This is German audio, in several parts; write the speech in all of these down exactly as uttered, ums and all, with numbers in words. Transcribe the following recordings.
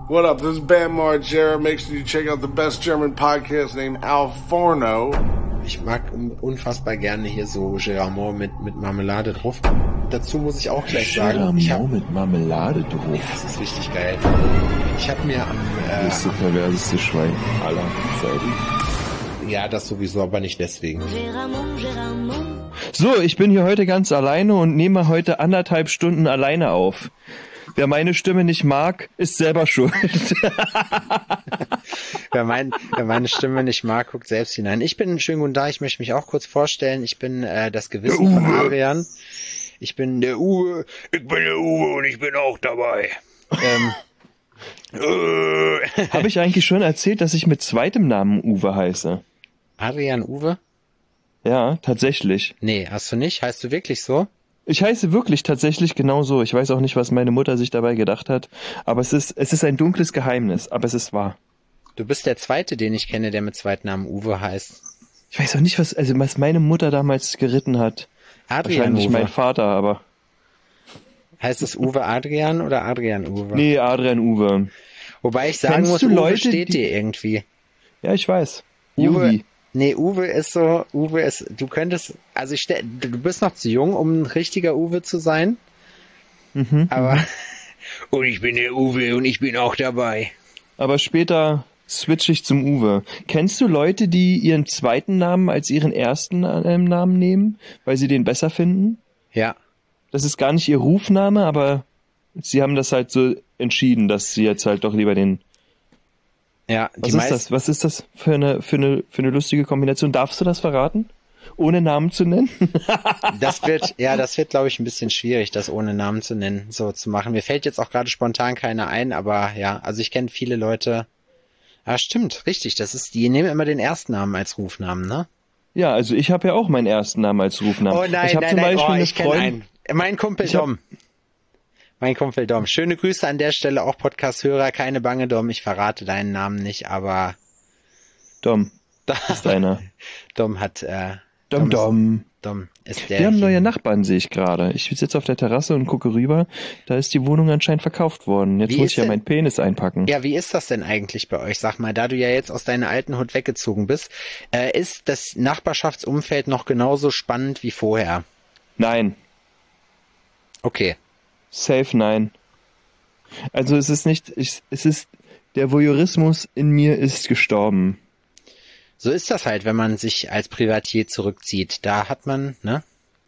What up? This is Bam Margera. Make sure you check out the best German podcast named Al Forno. Ich mag unfassbar gerne hier so Geramont mit, mit Marmelade drauf. Dazu muss ich auch gleich sagen, Geramont ich hab, mit Marmelade drauf. das ist richtig geil. Ich habe mir am... Äh, Das ist das perverseste Schwein aller Zeiten. ja, das sowieso, aber nicht deswegen. So, ich bin hier heute ganz alleine und nehme heute anderthalb Stunden alleine auf. Wer meine Stimme nicht mag, ist selber schuld. Wer, mein, wer meine Stimme nicht mag, guckt selbst hinein. Ich bin schön guten Tag, ich möchte mich auch kurz vorstellen. Ich bin äh, das Gewissen von Adrian. Ich bin der Uwe. Ich bin der Uwe und ich bin auch dabei. Ähm, äh. Habe ich eigentlich schon erzählt, dass ich mit zweitem Namen Uwe heiße? Adrian Uwe? Ja, tatsächlich. Nee, hast du nicht? Heißt du wirklich so? Ich heiße wirklich tatsächlich genau so. Ich weiß auch nicht, was meine Mutter sich dabei gedacht hat. Aber es ist, es ist ein dunkles Geheimnis. Aber es ist wahr. Du bist der Zweite, den ich kenne, der mit Zweitnamen Uwe heißt. Ich weiß auch nicht, was, also was meine Mutter damals geritten hat. Adrian Wahrscheinlich Uwe. mein Vater, aber... Heißt es Uwe Adrian oder Adrian Uwe? Nee, Adrian Uwe. Wobei ich sagen Kennst muss, du Uwe Leute, steht die- dir irgendwie. Ja, ich weiß. Uwe, Juvi. nee, Uwe ist so, Uwe ist, du könntest, also ich stell, du bist noch zu jung, um ein richtiger Uwe zu sein. Mhm, Aber, und ich bin der Uwe und ich bin auch dabei. Aber später switche ich zum Uwe. Kennst du Leute, die ihren zweiten Namen als ihren ersten äh, Namen nehmen, weil sie den besser finden? Ja. Das ist gar nicht ihr Rufname, aber sie haben das halt so entschieden, dass sie jetzt halt doch lieber den... Ja, Was die ist das? Was ist das für eine, für eine, für eine lustige Kombination? Darfst du das verraten? Ohne Namen zu nennen? Das wird, ja, das wird, glaube ich, ein bisschen schwierig, das ohne Namen zu nennen, so zu machen. Mir fällt jetzt auch gerade spontan keiner ein, aber ja, also ich kenne viele Leute. Ah, stimmt, richtig, das ist, die nehmen immer den Erstnamen als Rufnamen, ne? Ja, also ich habe ja auch meinen ersten Namen als Rufnamen. Oh nein, ich hab nein, zum nein, Beispiel oh, eine ich kenne Freundin- einen. Mein Kumpel Ich hab- Dom. Mein Kumpel Dom. Schöne Grüße an der Stelle, auch Podcast-Hörer. Keine Bange, Dom, ich verrate deinen Namen nicht, aber Dom, ist einer. Dom hat, äh, Dom, ist- Dom. Dom ist der. Wir haben neue Nachbarn, sehe ich gerade. Ich sitze jetzt auf der Terrasse und gucke rüber. Da ist die Wohnung anscheinend verkauft worden. Jetzt Wie muss ist ich ja denn- meinen Penis einpacken. Ja, wie ist das denn eigentlich bei euch? Sag mal, da du ja jetzt aus deiner alten Hut weggezogen bist, äh, ist das Nachbarschaftsumfeld noch genauso spannend wie vorher? Nein, Okay. safe nein. Also es ist nicht, ich, es ist, der Voyeurismus in mir ist gestorben. So ist das halt, wenn man sich als Privatier zurückzieht. Da hat man, ne?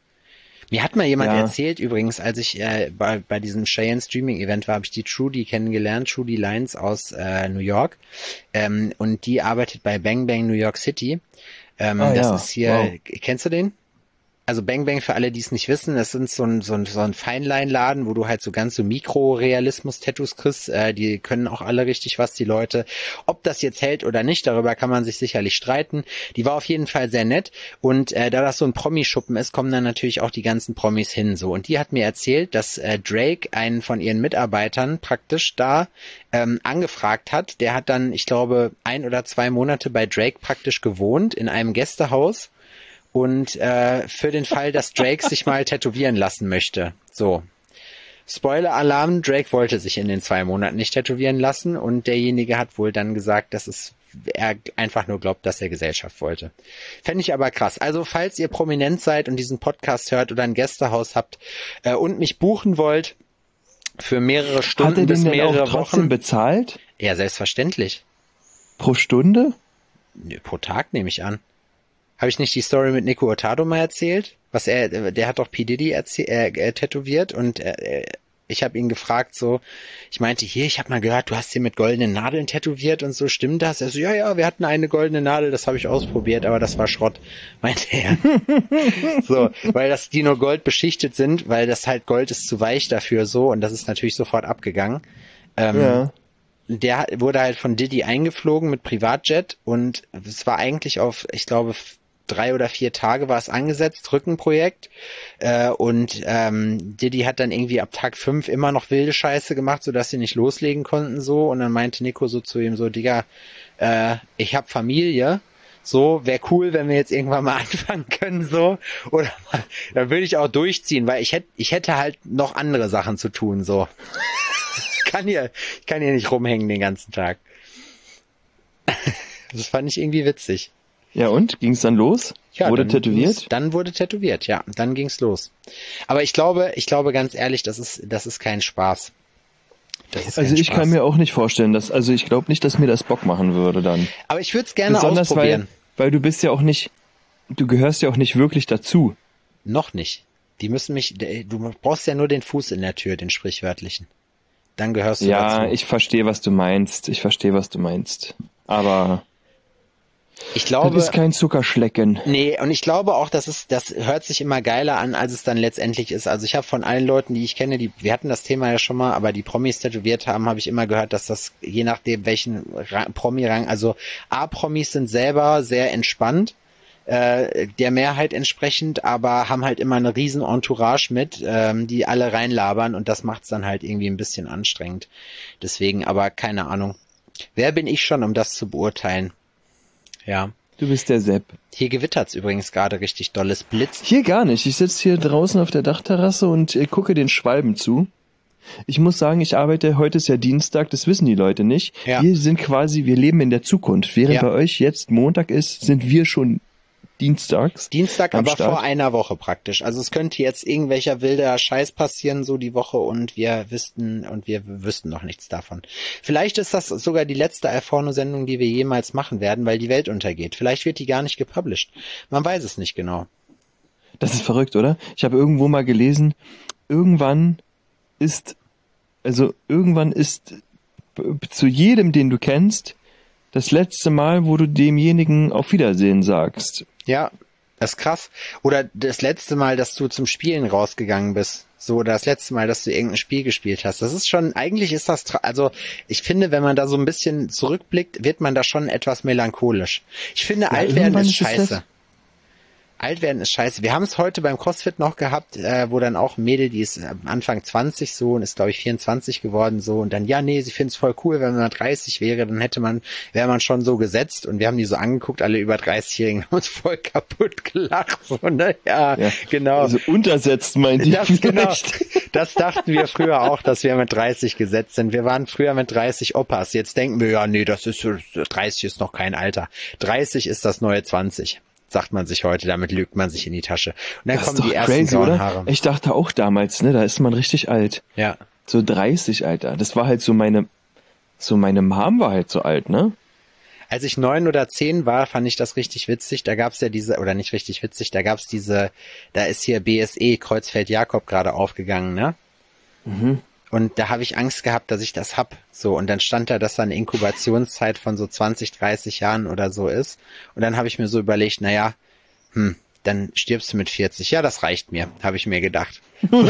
Mir hat mal jemand Ja. erzählt, übrigens, als ich äh, bei, bei diesem Cheyenne Streaming Event war, habe ich die Trudy kennengelernt, Trudy Lyons aus äh, New York. Ähm, und die arbeitet bei Bang Bang New York City. Ähm, Ah, das ja. ist hier, Wow. kennst du den? Also Bang Bang, für alle, die es nicht wissen, das sind so ein, so ein, so ein Feinleinladen, wo du halt so ganz so Mikrorealismus-Tattoos kriegst. Äh, die können auch alle richtig was, die Leute. Ob das jetzt hält oder nicht, darüber kann man sich sicherlich streiten. Die war auf jeden Fall sehr nett. Und äh, da das so ein Promi-Schuppen ist, kommen dann natürlich auch die ganzen Promis hin. So. Und die hat mir erzählt, dass äh, Drake einen von ihren Mitarbeitern praktisch da ähm, angefragt hat. Der hat dann, ich glaube, ein oder zwei Monate bei Drake praktisch gewohnt in einem Gästehaus. Und äh, für den Fall, dass Drake sich mal tätowieren lassen möchte. So. Spoiler-Alarm, Drake wollte sich in den zwei Monaten nicht tätowieren lassen und derjenige hat wohl dann gesagt, dass es er einfach nur glaubt, dass er Gesellschaft wollte. Fände ich aber krass. Also falls ihr prominent seid und diesen Podcast hört oder ein Gästehaus habt äh, und mich buchen wollt für mehrere Hat Stunden er bis den denn mehrere auch trotzdem Wochen. bezahlt? Ja, selbstverständlich. Pro Stunde? Nö, pro Tag nehme ich an. Habe ich nicht die Story mit Nico Hurtado mal erzählt? Was er, der hat doch P. Diddy erzäh- äh, äh, tätowiert und äh, ich habe ihn gefragt so, ich meinte, hier, ich habe mal gehört, du hast hier mit goldenen Nadeln tätowiert und so, stimmt das? Er so, ja, ja, wir hatten eine goldene Nadel, das habe ich ausprobiert, aber das war Schrott, meinte er. So, weil das, die nur Gold beschichtet sind, weil das halt Gold ist zu weich dafür so und das ist natürlich sofort abgegangen. Ähm, Ja. Der wurde halt von Diddy eingeflogen mit Privatjet und es war eigentlich auf, ich glaube, drei oder vier Tage war es angesetzt, Rückenprojekt. Äh, und ähm, Diddy hat dann irgendwie ab Tag fünf immer noch wilde Scheiße gemacht, sodass sie nicht loslegen konnten so. Und dann meinte Nico so zu ihm so, Digga, äh, ich hab Familie. So, wäre cool, wenn wir jetzt irgendwann mal anfangen können, so. Oder mal, dann würde ich auch durchziehen, weil ich hätte, ich hätte halt noch andere Sachen zu tun, so. kann hier, ich kann hier nicht rumhängen den ganzen Tag. Das fand ich irgendwie witzig. Ja, und? Ging's dann los? Ja, wurde dann tätowiert? ging's- Dann wurde tätowiert, ja. Dann ging's los. Aber ich glaube, ich glaube ganz ehrlich, das ist, das ist kein Spaß. Das ist Also kein ich Spaß. kann mir auch nicht vorstellen, dass, also ich glaube nicht, dass mir das Bock machen würde dann. Aber ich würde es gerne Besonders ausprobieren. weil, weil du bist ja auch nicht, du gehörst ja auch nicht wirklich dazu. Noch nicht. Die müssen mich, du brauchst ja nur den Fuß in der Tür, den sprichwörtlichen. Dann gehörst du Ja, dazu. ich verstehe, was du meinst. Ich verstehe, was du meinst. Aber Ich das glaube, ist kein Zuckerschlecken. nee, und ich glaube auch, dass es, das hört sich immer geiler an, als es dann letztendlich ist. Also ich habe von allen Leuten, die ich kenne, die, wir hatten das Thema ja schon mal, aber die Promis tätowiert haben, habe ich immer gehört, dass das je nachdem welchen Ra- Promi-Rang, also A-Promis sind selber sehr entspannt, äh, der Mehrheit entsprechend, aber haben halt immer eine riesen Entourage mit, ähm, die alle reinlabern und das macht's dann halt irgendwie ein bisschen anstrengend. Deswegen, aber keine Ahnung. Wer bin ich schon, um das zu beurteilen? Ja. Du bist der Sepp. Hier gewittert's übrigens gerade richtig dolles Blitz. Hier gar nicht. Ich sitze hier draußen auf der Dachterrasse und äh, gucke den Schwalben zu. Ich muss sagen, ich arbeite, heute ist ja Dienstag, das wissen die Leute nicht. Ja. Wir sind quasi, wir leben in der Zukunft. Während Ja. bei euch jetzt Montag ist, sind wir schon dienstags. Dienstag, am aber Start. vor einer Woche praktisch. Also es könnte jetzt irgendwelcher wilder Scheiß passieren, so die Woche, und wir wüssten, und wir wüssten noch nichts davon. Vielleicht ist das sogar die letzte Alforno-Sendung, die wir jemals machen werden, weil die Welt untergeht. Vielleicht wird die gar nicht gepublished. Man weiß es nicht genau. Das ist verrückt, oder? Ich habe irgendwo mal gelesen, irgendwann ist, also irgendwann ist b- zu jedem, den du kennst, das letzte Mal, wo du demjenigen auf Wiedersehen sagst. Ja, das ist krass. Oder das letzte Mal, dass du zum Spielen rausgegangen bist. So, oder das letzte Mal, dass du irgendein Spiel gespielt hast. Das ist schon, eigentlich ist das, tra- also ich finde, wenn man da so ein bisschen zurückblickt, wird man da schon etwas melancholisch. Ich finde, alt werden irgendwann ist ist es scheiße. das- Alt werden ist scheiße. Wir haben es heute beim CrossFit noch gehabt, äh, wo dann auch ein Mädel, die ist am Anfang zwanzig so und ist, glaube ich, vierundzwanzig geworden so, und dann, ja, nee, sie findet es voll cool, wenn man dreißig wäre, dann hätte man, wäre man schon so gesetzt, und wir haben die so angeguckt, alle über dreißigjährigen haben uns voll kaputt gelacht, so, ne, ja, Ja. genau. Also untersetzt meint die Das, genau, vielleicht. das dachten wir früher auch, dass wir mit dreißig gesetzt sind. Wir waren früher mit dreißig Opas. Jetzt denken wir, ja, nee, das ist, dreißig ist noch kein Alter. dreißig ist das neue zwanzig. Sagt man sich heute, damit lügt man sich in die Tasche. Und dann Das kommen ist doch die ersten crazy, grauen oder? Haare. Ich dachte auch damals, ne, da ist man richtig alt. Ja. So dreißig, Alter. Das war halt so meine, so meine Mom war halt so alt, ne? Als ich neun oder zehn war, fand ich das richtig witzig. Da gab's ja diese, oder nicht richtig witzig, da gab's diese, da ist hier B S E, Kreuzfeld-Jakob, gerade aufgegangen, ne? Mhm. Und da habe ich Angst gehabt, dass ich das hab. So, und dann stand da, dass da eine Inkubationszeit von so zwanzig, dreißig Jahren oder so ist. Und dann habe ich mir so überlegt, naja, hm, dann stirbst du mit vierzig. Ja, das reicht mir, habe ich mir gedacht.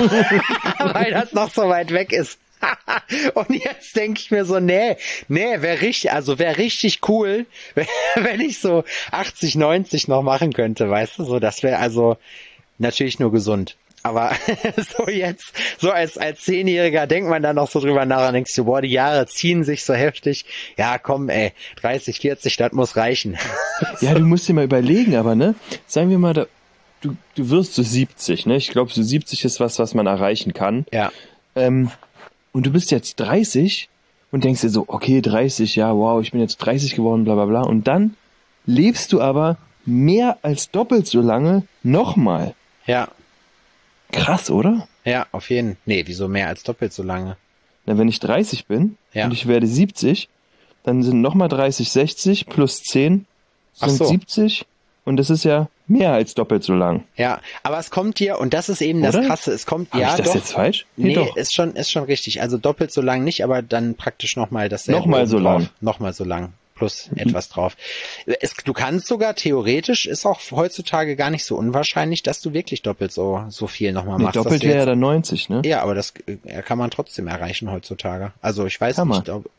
Weil das noch so weit weg ist. Und jetzt denke ich mir so, nee, nee, wäre richtig, also wäre richtig cool, wenn ich so achtzig, neunzig noch machen könnte, weißt du, so, das wäre also natürlich nur gesund. Aber so jetzt, so als, als Zehnjähriger denkt man dann noch so drüber nach und denkst du, boah, die Jahre ziehen sich so heftig. Ja, komm, ey, dreißig, vierzig, das muss reichen. Ja, du musst dir mal überlegen, aber ne, sagen wir mal, da, du, du wirst so siebzig, ne? Ich glaube, so siebzig ist was, was man erreichen kann. Ja, Ähm, und du bist jetzt dreißig und denkst dir so, okay, dreißig, ja, wow, ich bin jetzt dreißig geworden, bla bla bla. Und dann lebst du aber mehr als doppelt so lange nochmal. ja, Krass, oder? ja, auf jeden Fall. Nee, wieso mehr als doppelt so lange? Na, wenn ich dreißig bin Ja. und ich werde siebzig, dann sind nochmal dreißig, sechzig plus zehn Ach sind so. siebzig. Und das ist ja mehr als doppelt so lang. Ja, aber es kommt dir, und das ist eben das Oder? Krasse, es kommt, Habe ja, ich das doch. jetzt falsch? Nee, doch. ist schon, ist schon richtig. Also doppelt so lang nicht, aber dann praktisch nochmal dasselbe. Nochmal oben so drauf. lang. Nochmal so lang. Plus etwas drauf. Es, du kannst sogar, theoretisch, ist auch heutzutage gar nicht so unwahrscheinlich, dass du wirklich doppelt so, so viel nochmal Nee, machst. dass doppelt du wäre ja jetzt- dann neunzig, ne? Ja, aber das äh, kann man trotzdem erreichen heutzutage. Also ich weiß Kann nicht, man. ob,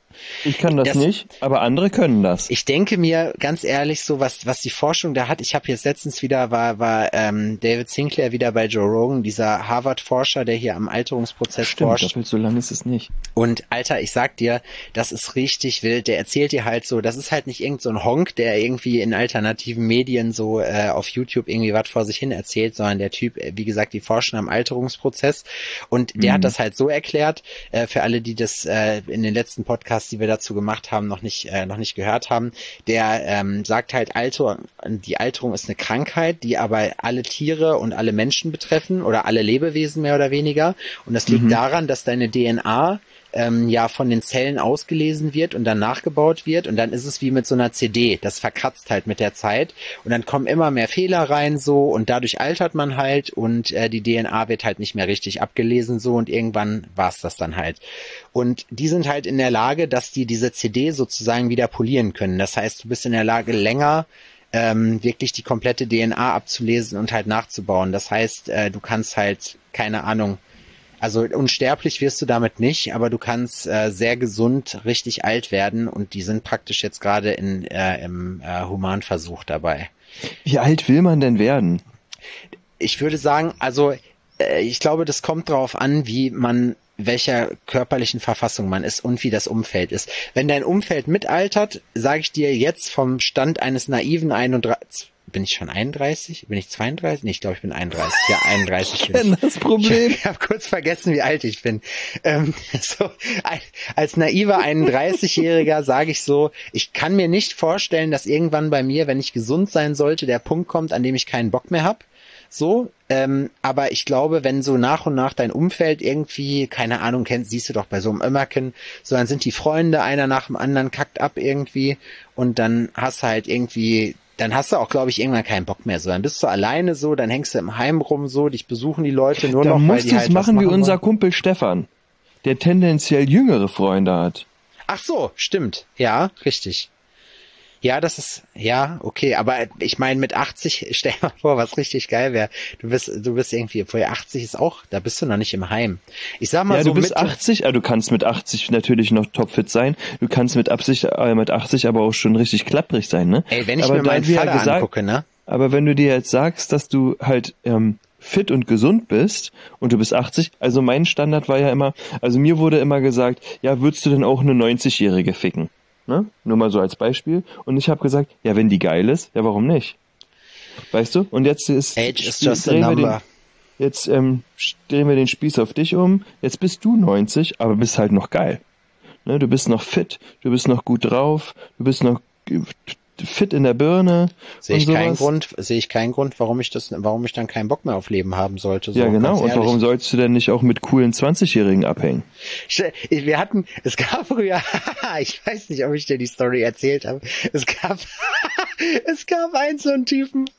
Ich kann das, Das- nicht, aber andere können das. Ich denke mir ganz ehrlich, so was was die Forschung da hat, ich habe jetzt letztens wieder, war war ähm, David Sinclair wieder bei Joe Rogan, dieser Harvard-Forscher, der hier am Alterungsprozess Stimmt, forscht. doppelt so lang ist es nicht. Und Alter, ich sag dir, das ist richtig wild. Der erzählt dir halt so, das ist halt nicht irgend so ein Honk, der irgendwie in alternativen Medien so äh, auf YouTube irgendwie was vor sich hin erzählt, sondern der Typ, äh, wie gesagt, die forschen am Alterungsprozess. Und der Mhm. hat das halt so erklärt, äh, für alle, die das äh, in den letzten Podcasts, die wir dazu gemacht haben, noch nicht äh, noch nicht gehört haben. Der ähm, sagt halt, Alter, die Alterung ist eine Krankheit, die aber alle Tiere und alle Menschen betreffen oder alle Lebewesen mehr oder weniger. Und das liegt Mhm. daran, dass deine D N A ähm, ja von den Zellen ausgelesen wird und dann nachgebaut wird und dann ist es wie mit so einer C D, das verkratzt halt mit der Zeit und dann kommen immer mehr Fehler rein so und dadurch altert man halt und äh, die D N A wird halt nicht mehr richtig abgelesen so und irgendwann war's das dann halt. Und die sind halt in der Lage, dass die diese C D sozusagen wieder polieren können. Das heißt, du bist in der Lage, länger ähm, wirklich die komplette D N A abzulesen und halt nachzubauen. Das heißt, äh, du kannst halt, keine Ahnung, also unsterblich wirst du damit nicht, aber du kannst äh, sehr gesund richtig alt werden und die sind praktisch jetzt gerade in äh, im äh, Humanversuch dabei. Wie alt will man denn werden? Ich würde sagen, also äh, ich glaube, das kommt darauf an, wie man, welcher körperlichen Verfassung man ist und wie das Umfeld ist. Wenn dein Umfeld mitaltert, sage ich dir jetzt vom Stand eines naiven einunddreißig, bin ich schon einunddreißig? Bin ich zweiunddreißig? Nee, ich glaube, ich bin einunddreißig. Ja, einunddreißig bin ich. Kenn das Problem. Ich habe kurz vergessen, wie alt ich bin. Ähm, so, ein, als naiver einunddreißigjähriger sage ich so, ich kann mir nicht vorstellen, dass irgendwann bei mir, wenn ich gesund sein sollte, der Punkt kommt, an dem ich keinen Bock mehr habe. So, ähm, aber ich glaube, wenn so nach und nach dein Umfeld irgendwie, keine Ahnung, kennst, siehst du doch bei so einem Ömmerken, so dann sind die Freunde einer nach dem anderen, kackt ab irgendwie und dann hast du halt irgendwie, dann hast du auch, glaube ich, irgendwann keinen Bock mehr. So, dann bist du alleine so, dann hängst du im Heim rum so, dich besuchen die Leute nur Da noch, weil musst die du es halt was machen wie unser wollen. Kumpel Stefan, der tendenziell jüngere Freunde hat. Ach so, stimmt. Ja, richtig. Ja, das ist, ja, okay, aber ich meine mit achtzig, stell dir mal vor, was richtig geil wäre. Du bist, du bist irgendwie, vorher achtzig ist auch, da bist du noch nicht im Heim. Ich sag mal Ja, so du bist Mitte, achtzig, ah, du kannst mit achtzig natürlich noch topfit sein. Du kannst mit Absicht, äh, mit achtzig aber auch schon richtig klapprig sein, ne? ey, wenn ich aber mir da meinen wir ja Vater gesagt- angucke, ne? Aber wenn du dir jetzt sagst, dass du halt ähm, fit und gesund bist und du bist achtzig, also mein Standard war ja immer, also mir wurde immer gesagt, ja, würdest du denn auch eine neunzigjährige ficken? Ne? Nur mal so als Beispiel. Und ich habe gesagt, ja, wenn die geil ist, ja, warum nicht? Weißt du? Und jetzt ist Age is spiel- just a drehen wir number. Den, jetzt ähm, drehen wir den Spieß auf dich um. Jetzt bist du neunzig, aber bist halt noch geil. Ne? Du bist noch fit, du bist noch gut drauf, du bist noch äh, fit in der Birne. Sehe ich und keinen sowas. Grund, sehe ich keinen Grund, warum ich das, warum ich dann keinen Bock mehr auf Leben haben sollte. So, Ja, genau. ganz Und ehrlich. warum sollst du denn nicht auch mit coolen zwanzigjährigen abhängen? Stell- Wir hatten, es gab früher, ich weiß nicht, ob ich dir die Story erzählt habe, es gab, es gab einen so einen Typen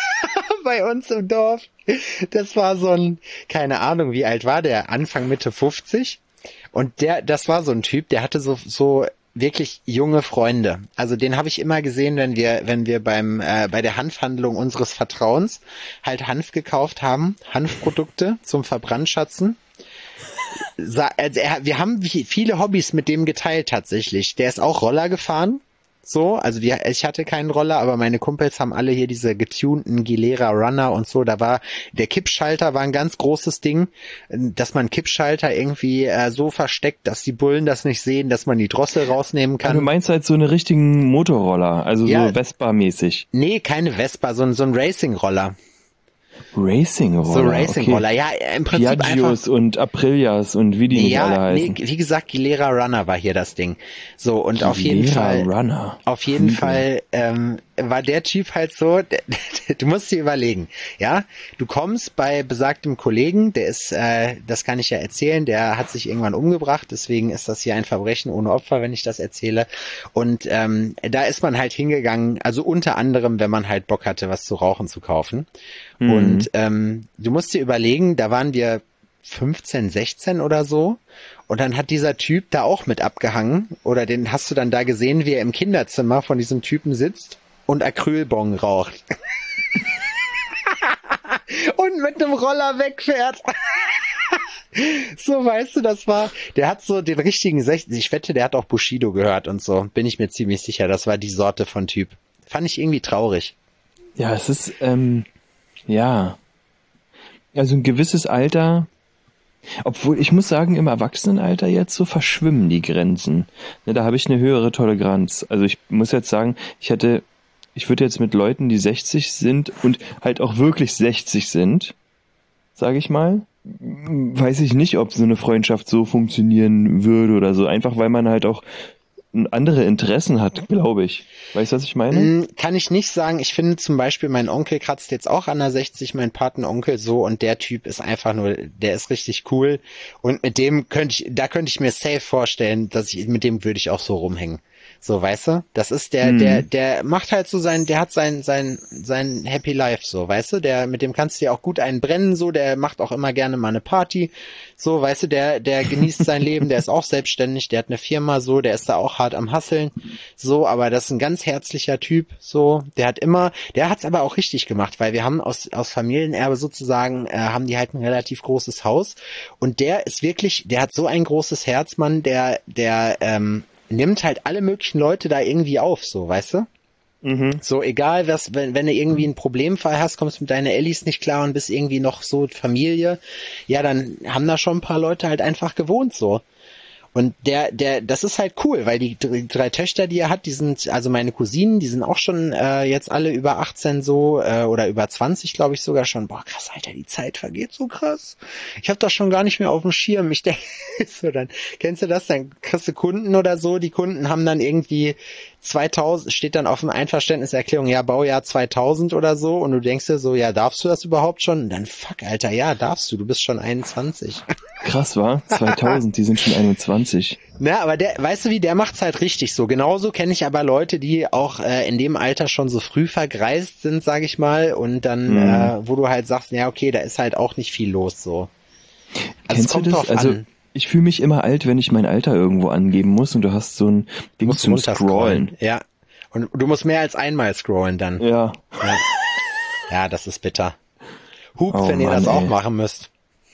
bei uns im Dorf, das war so ein, keine Ahnung, wie alt war der, Anfang, Mitte fünfzig und der, das war so ein Typ, der hatte so, so wirklich junge Freunde. Also den habe ich immer gesehen, wenn wir, wenn wir beim äh, bei der Hanfhandlung unseres Vertrauens halt Hanf gekauft haben, Hanfprodukte zum Verbrandschatzen. Sa- also er, wir haben vi- viele Hobbys mit dem geteilt tatsächlich. Der ist auch Roller gefahren. So, also wir, ich hatte keinen Roller, aber meine Kumpels haben alle hier diese getunten Gilera Runner und so. Da war der Kippschalter war ein ganz großes Ding, dass man Kippschalter irgendwie äh, so versteckt, dass die Bullen das nicht sehen, dass man die Drossel rausnehmen Ah, kann. du meinst halt so eine richtigen Motorroller, also Ja. so Vespa-mäßig. Nee, keine Vespa, so ein, so ein Racing-Roller. Racing-Roller. So ein Racing-Roller. Okay. Ja, im Prinzip einfach. Piaggios und Aprilias und wie die nicht alle Ja, nee, heißen. wie gesagt, Gilera Runner war hier das Ding. So, und auf jeden Gilera Fall, Runner. auf jeden Flügel. Fall ähm, war der Typ halt so, der, du musst dir überlegen, ja, du kommst bei besagtem Kollegen, der ist, äh, das kann ich ja erzählen, der hat sich irgendwann umgebracht, deswegen ist das hier ein Verbrechen ohne Opfer, wenn ich das erzähle. Und ähm, da ist man halt hingegangen, also unter anderem, wenn man halt Bock hatte, was zu rauchen zu kaufen. Mhm. Und ähm, du musst dir überlegen, da waren wir fünfzehn, sechzehn oder so. Und dann hat dieser Typ da auch mit abgehangen. Oder den hast du dann da gesehen, wie er im Kinderzimmer von diesem Typen sitzt und Acrylbong raucht. Und mit einem Roller wegfährt. So, weißt du, das war, der hat so den richtigen sechzig, ich wette, der hat auch Bushido gehört und so, bin ich mir ziemlich sicher, das war die Sorte von Typ. Fand ich irgendwie traurig. Ja, es ist, ähm, ja, also ein gewisses Alter, obwohl ich muss sagen, im Erwachsenenalter jetzt so verschwimmen die Grenzen. Ne, da habe ich eine höhere Toleranz. Also ich muss jetzt sagen, ich hätte, ich würde jetzt mit Leuten, die sechzig sind und halt auch wirklich sechzig sind, sage ich mal, weiß ich nicht, ob so eine Freundschaft so funktionieren würde oder so. Einfach weil man halt auch andere Interessen hat, glaube ich. Weißt du, was ich meine? Kann ich nicht sagen. Ich finde zum Beispiel, mein Onkel kratzt jetzt auch an der sechzig, mein Patenonkel so, und der Typ ist einfach nur, der ist richtig cool. Und mit dem könnte ich, da könnte ich mir safe vorstellen, dass ich, mit dem würde ich auch so rumhängen. So, weißt du? Das ist der, mhm. der, der macht halt so sein, der hat sein, sein, sein Happy Life, so, weißt du? Der, mit dem kannst du ja auch gut einen brennen, so, der macht auch immer gerne mal eine Party, so, weißt du, der, der genießt sein Leben, der ist auch selbstständig, der hat eine Firma, so, der ist da auch hart am Hasseln, so, aber das ist ein ganz herzlicher Typ, so, der hat immer, der hat's aber auch richtig gemacht, weil wir haben aus, aus Familienerbe sozusagen, äh, haben die halt ein relativ großes Haus, und der ist wirklich, der hat so ein großes Herz, Mann, der, der, ähm, nimmt halt alle möglichen Leute da irgendwie auf, so, weißt du? Mhm. So, egal was, wenn, wenn du irgendwie einen Problemfall hast, kommst mit deinen Ellis nicht klar und bist irgendwie noch so Familie, ja, dann haben da schon ein paar Leute halt einfach gewohnt, so. Und der, der, das ist halt cool, weil die, die drei Töchter, die er hat, die sind, also meine Cousinen, die sind auch schon äh, jetzt alle über achtzehn so, äh, oder über zwanzig, glaube ich sogar schon. Boah, krass, Alter, die Zeit vergeht so krass. Ich habe das schon gar nicht mehr auf dem Schirm. Ich denke, so dann, kennst du das? Dann kriegst du Kunden oder so, die Kunden haben dann irgendwie zweitausend, steht dann auf dem Einverständniserklärung, ja, Baujahr zweitausend oder so, und du denkst dir so, ja, darfst du das überhaupt schon? Und dann, fuck, Alter, ja, darfst du, du bist schon einundzwanzig. Krass, war? zweitausend, die sind schon einundzwanzig. Na, aber der, weißt du wie, der macht's halt richtig so. Genauso kenne ich aber Leute, die auch äh, in dem Alter schon so früh vergreist sind, sag ich mal, und dann, mhm. äh, wo du halt sagst, ja, okay, da ist halt auch nicht viel los, so. Also Kennst es kommt du das? Drauf also, an. Ich fühle mich immer alt, wenn ich mein Alter irgendwo angeben muss, und du hast so ein Ding zum Scrollen. Ja. Und du musst mehr als einmal scrollen dann. Ja. Ja, ja, das ist bitter. Hupt, oh, wenn ihr Mann, das auch ey. machen müsst.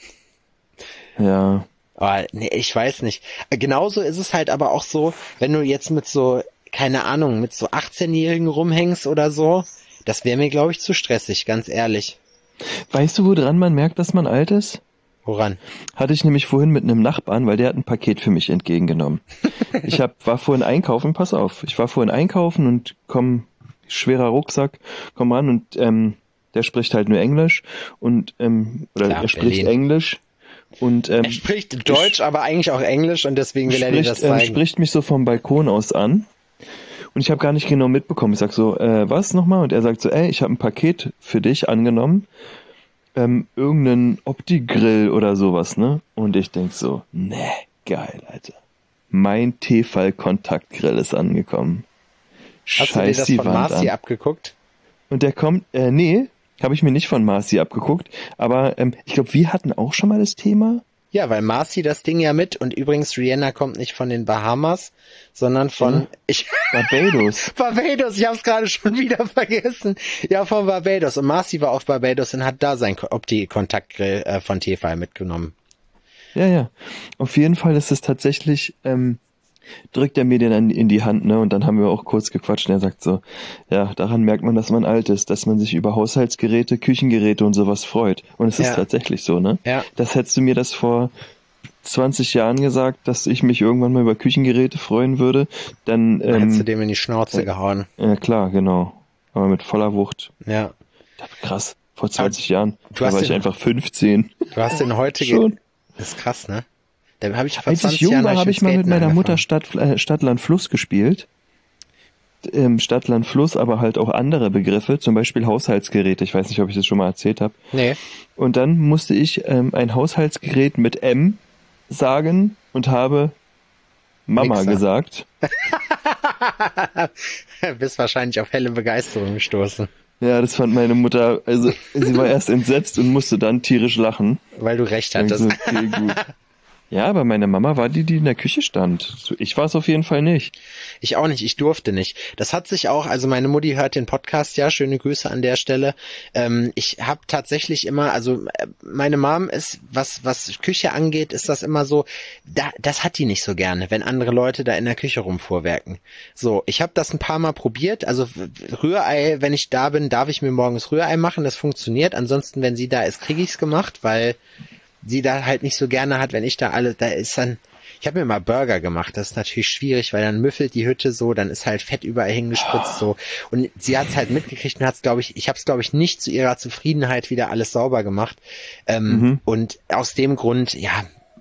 Ja. Aber nee, ich weiß nicht. Genauso ist es halt aber auch so, wenn du jetzt mit so, keine Ahnung, mit so achtzehnjährigen rumhängst oder so, das wäre mir, glaube ich, zu stressig, ganz ehrlich. Weißt du, woran man merkt, dass man alt ist? Woran? Hatte ich nämlich vorhin mit einem Nachbarn, weil der hat ein Paket für mich entgegengenommen. Ich hab, war vorhin einkaufen, pass auf, ich war vorhin einkaufen und komm, schwerer Rucksack, komm ran, und ähm, der spricht halt nur Englisch, und ähm, oder Klar, er spricht Berlin. Englisch. Und, ähm, er spricht Deutsch, aber eigentlich auch Englisch, und deswegen will spricht, er dir das zeigen. Er spricht mich so vom Balkon aus an, und ich habe gar nicht genau mitbekommen. Ich sag so, äh, was nochmal? Und er sagt so, ey, ich habe ein Paket für dich angenommen, ähm, irgendeinen Opti-Grill oder sowas, ne? Und ich denk so, ne, geil, Alter. Mein Tefal-Kontaktgrill ist angekommen. Hast du dir das von Marci abgeguckt? Und der kommt, äh, nee, habe ich mir nicht von Marci abgeguckt, aber ähm, ich glaube, wir hatten auch schon mal das Thema. Ja, weil Marci das Ding ja mit, und übrigens Rihanna kommt nicht von den Bahamas, sondern von ja. ich, Barbados. Barbados, ich hab's gerade schon wieder vergessen. Ja, von Barbados. Und Marci war auf Barbados und hat da sein Opti-Kontaktgrill äh, von Tefal mitgenommen. Ja, ja. Auf jeden Fall ist es tatsächlich, ähm, drückt er mir den dann in die Hand, ne? Und dann haben wir auch kurz gequatscht, und er sagt so, ja, daran merkt man, dass man alt ist, dass man sich über Haushaltsgeräte, Küchengeräte und sowas freut. Und es ist ja. tatsächlich so, ne? Ja. Das hättest du mir das vor zwanzig Jahren gesagt, dass ich mich irgendwann mal über Küchengeräte freuen würde, dann ähm, hättest du dem in die Schnauze äh, gehauen. Ja, klar, genau. Aber mit voller Wucht. Ja. Krass, vor zwanzig Jahren. Du hast da war den, ich einfach fünfzehn. Du hast den heute schon. Das ist krass, ne? Da hab ich vor Als ich jung war, habe ich mal mit meiner Mutter Stadt, äh, Stadt, Land, Fluss gespielt. Ähm, Stadt, Land, Fluss, aber halt auch andere Begriffe, zum Beispiel Haushaltsgeräte. Ich weiß nicht, ob ich das schon mal erzählt habe. Nee. Und dann musste ich ähm, ein Haushaltsgerät mit M sagen und habe Mama Mixer. gesagt. Bist wahrscheinlich auf helle Begeisterung gestoßen. Ja, das fand meine Mutter, also sie war erst entsetzt und musste dann tierisch lachen. Weil du recht hattest. So, okay, gut. Ja, aber meine Mama war die, die in der Küche stand. So, ich war es auf jeden Fall nicht. Ich auch nicht, ich durfte nicht. Das hat sich auch, also meine Mutti hört den Podcast, ja, schöne Grüße an der Stelle. Ähm, ich habe tatsächlich immer, also äh, meine Mom ist, was was Küche angeht, ist das immer so, da, das hat die nicht so gerne, wenn andere Leute da in der Küche rumfuhrwerken. So, ich habe das ein paar Mal probiert, also Rührei, wenn ich da bin, darf ich mir morgens Rührei machen, das funktioniert. Ansonsten, wenn sie da ist, kriege ich's gemacht, weil sie da halt nicht so gerne hat, wenn ich da alle, da ist dann, ich habe mir mal Burger gemacht, das ist natürlich schwierig, weil dann müffelt die Hütte so, dann ist halt Fett überall hingespritzt so und sie hat es halt mitgekriegt und hat es, glaube ich, ich habe es, glaube ich, nicht zu ihrer Zufriedenheit wieder alles sauber gemacht ähm, mhm. und aus dem Grund, ja,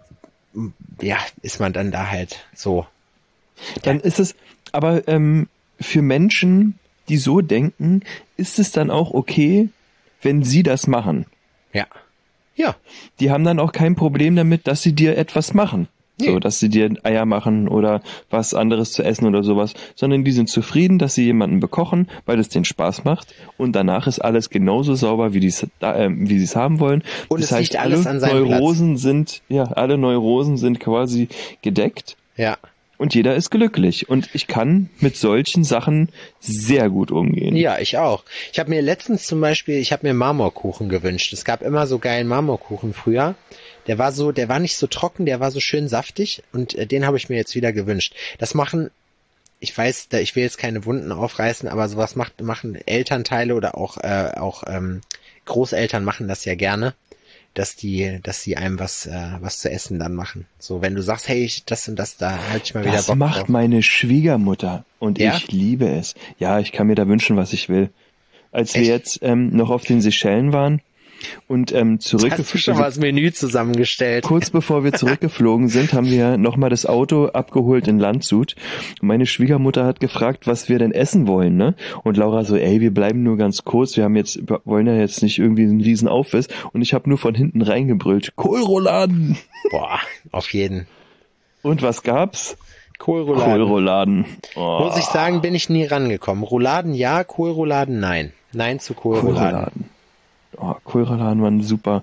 ja, ist man dann da halt so. Dann ja. ist es, aber ähm, für Menschen, die so denken, ist es dann auch okay, wenn sie das machen. Ja. Ja. Die haben dann auch kein Problem damit, dass sie dir etwas machen. Nee. So, dass sie dir Eier machen oder was anderes zu essen oder sowas. Sondern die sind zufrieden, dass sie jemanden bekochen, weil es denen Spaß macht. Und danach ist alles genauso sauber, wie die es äh, wie sie es haben wollen. Und das es heißt, liegt alles alle an seinem Neurosen Platz. sind, ja, alle Neurosen sind quasi gedeckt. Ja. Und jeder ist glücklich. Und ich kann mit solchen Sachen sehr gut umgehen. Ja, ich auch. Ich habe mir letztens zum Beispiel, ich habe mir Marmorkuchen gewünscht. Es gab immer so geilen Marmorkuchen früher. Der war so, der war nicht so trocken, der war so schön saftig. Und äh, den habe ich mir jetzt wieder gewünscht. Das machen, ich weiß, da, ich will jetzt keine Wunden aufreißen, aber sowas macht, machen Elternteile oder auch, äh, auch ähm, Großeltern machen das ja gerne. dass die, dass sie einem was, äh, was zu essen dann machen. So, wenn du sagst, hey, ich, das und das, da halt ich mal wieder Das Bock macht drauf. meine Schwiegermutter und Ja? ich liebe es. Ja, ich kann mir da wünschen, was ich will. Als wir Echt? jetzt ähm, noch auf den Seychellen waren und ähm, Hast du schon mal zurückgeflogen, das Menü zusammengestellt? kurz bevor wir zurückgeflogen sind, haben wir nochmal das Auto abgeholt in Landshut. Und meine Schwiegermutter hat gefragt, was wir denn essen wollen, ne? Und Laura so, ey, wir bleiben nur ganz kurz, wir haben jetzt, wollen ja jetzt nicht irgendwie einen riesen Aufriss. Und ich habe nur von hinten reingebrüllt, Kohlrouladen! Boah, auf jeden. Und was gab's? Kohlrouladen. Kohlrouladen. Oh. Muss ich sagen, bin ich nie rangekommen. Rouladen ja, Kohlrouladen nein. Nein zu Kohlrouladen. Kohlrouladen. Oh, Kohlrouladen waren super.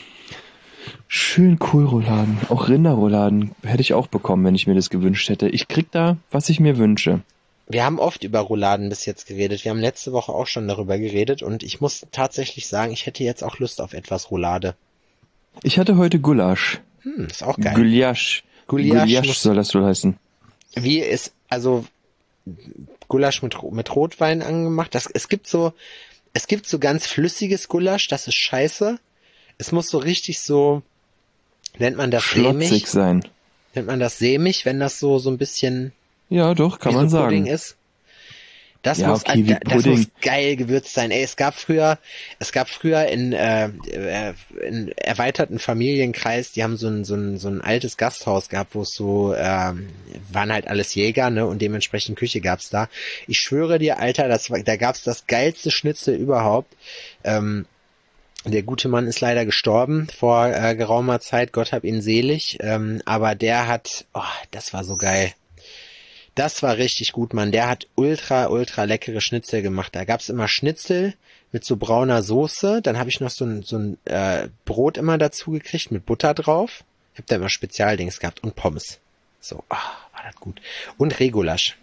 Schön Kohlrouladen. Auch Rinderrouladen hätte ich auch bekommen, wenn ich mir das gewünscht hätte. Ich krieg da, was ich mir wünsche. Wir haben oft über Rouladen bis jetzt geredet. Wir haben letzte Woche auch schon darüber geredet und ich muss tatsächlich sagen, ich hätte jetzt auch Lust auf etwas Roulade. Ich hatte heute Gulasch. Hm, ist auch geil. Gulasch. Gulasch Gulasch muss- soll das wohl heißen. Wie ist, also Gulasch mit, mit Rotwein angemacht? Das, es gibt so, es gibt so ganz flüssiges Gulasch, das ist scheiße. Es muss so richtig so, nennt man das Schlotzig sämig? sein. Nennt man das sämig, wenn das so, so ein bisschen Ja, doch, kann wie man so Pudding sagen. ist? Das Ja, muss, okay, wie äh, das Pudding. muss geil gewürzt sein. Ey, es gab früher, es gab früher in, äh, äh, in erweiterten Familienkreis, die haben so ein, so ein, so ein altes Gasthaus gehabt, wo es so, ähm, waren halt alles Jäger, ne, und dementsprechend Küche gab's da. Ich schwöre dir, Alter, das war, da gab's das geilste Schnitzel überhaupt. Ähm, Der gute Mann ist leider gestorben vor äh, geraumer Zeit, Gott hab ihn selig, ähm, aber der hat, oh, das war so geil. Das war richtig gut, Mann. Der hat ultra, ultra leckere Schnitzel gemacht. Da gab's immer Schnitzel mit so brauner Soße. Dann habe ich noch so ein, so ein äh, Brot immer dazu gekriegt mit Butter drauf. Ich habe da immer Spezialdings gehabt und Pommes. So, ah, war das gut. Und Regulasch.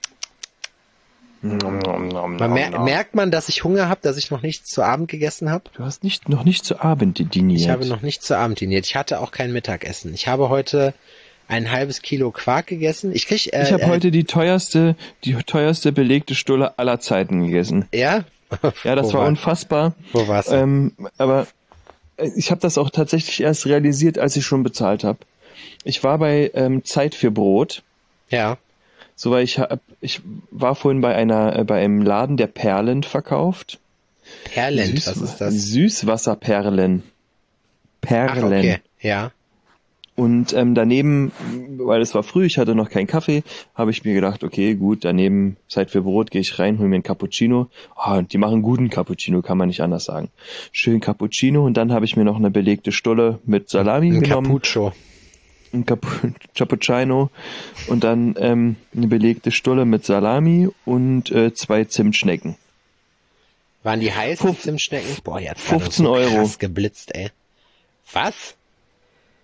Man mer- merkt man, dass ich Hunger habe, dass ich noch nichts zu Abend gegessen habe? Du hast nicht, noch nicht zu Abend diniert. Ich habe noch nicht zu Abend diniert. Ich hatte auch kein Mittagessen. Ich habe heute ein halbes Kilo Quark gegessen. Ich krieg, äh, Ich habe äh, heute die teuerste, die teuerste belegte Stulle aller Zeiten gegessen. Ja? Ja, das Wo war war- unfassbar. Wo war's? Ähm, aber äh, ich habe das auch tatsächlich erst realisiert, als ich schon bezahlt habe. Ich war bei ähm, Zeit für Brot. Ja. So, weil ich hab, ich war vorhin bei einer, äh, bei einem Laden, der Perlen verkauft. Perlent, Süß- was ist das? Süßwasserperlen. Ach, Perlen. okay. Ja. Und ähm, daneben, weil es war früh, ich hatte noch keinen Kaffee, habe ich mir gedacht, okay, gut, daneben Zeit für Brot, gehe ich rein, hol mir einen Cappuccino. Oh, die machen guten Cappuccino, kann man nicht anders sagen. Schön Cappuccino und dann habe ich mir noch eine belegte Stulle mit Salami Ein genommen. Cappuccio. Ein Capu- Cappuccino und dann ähm, eine belegte Stulle mit Salami und äh, zwei Zimtschnecken. Waren die heiß, die Fünf- Zimtschnecken? Boah, jetzt fünfzehn so Euro. krass geblitzt, ey. Was?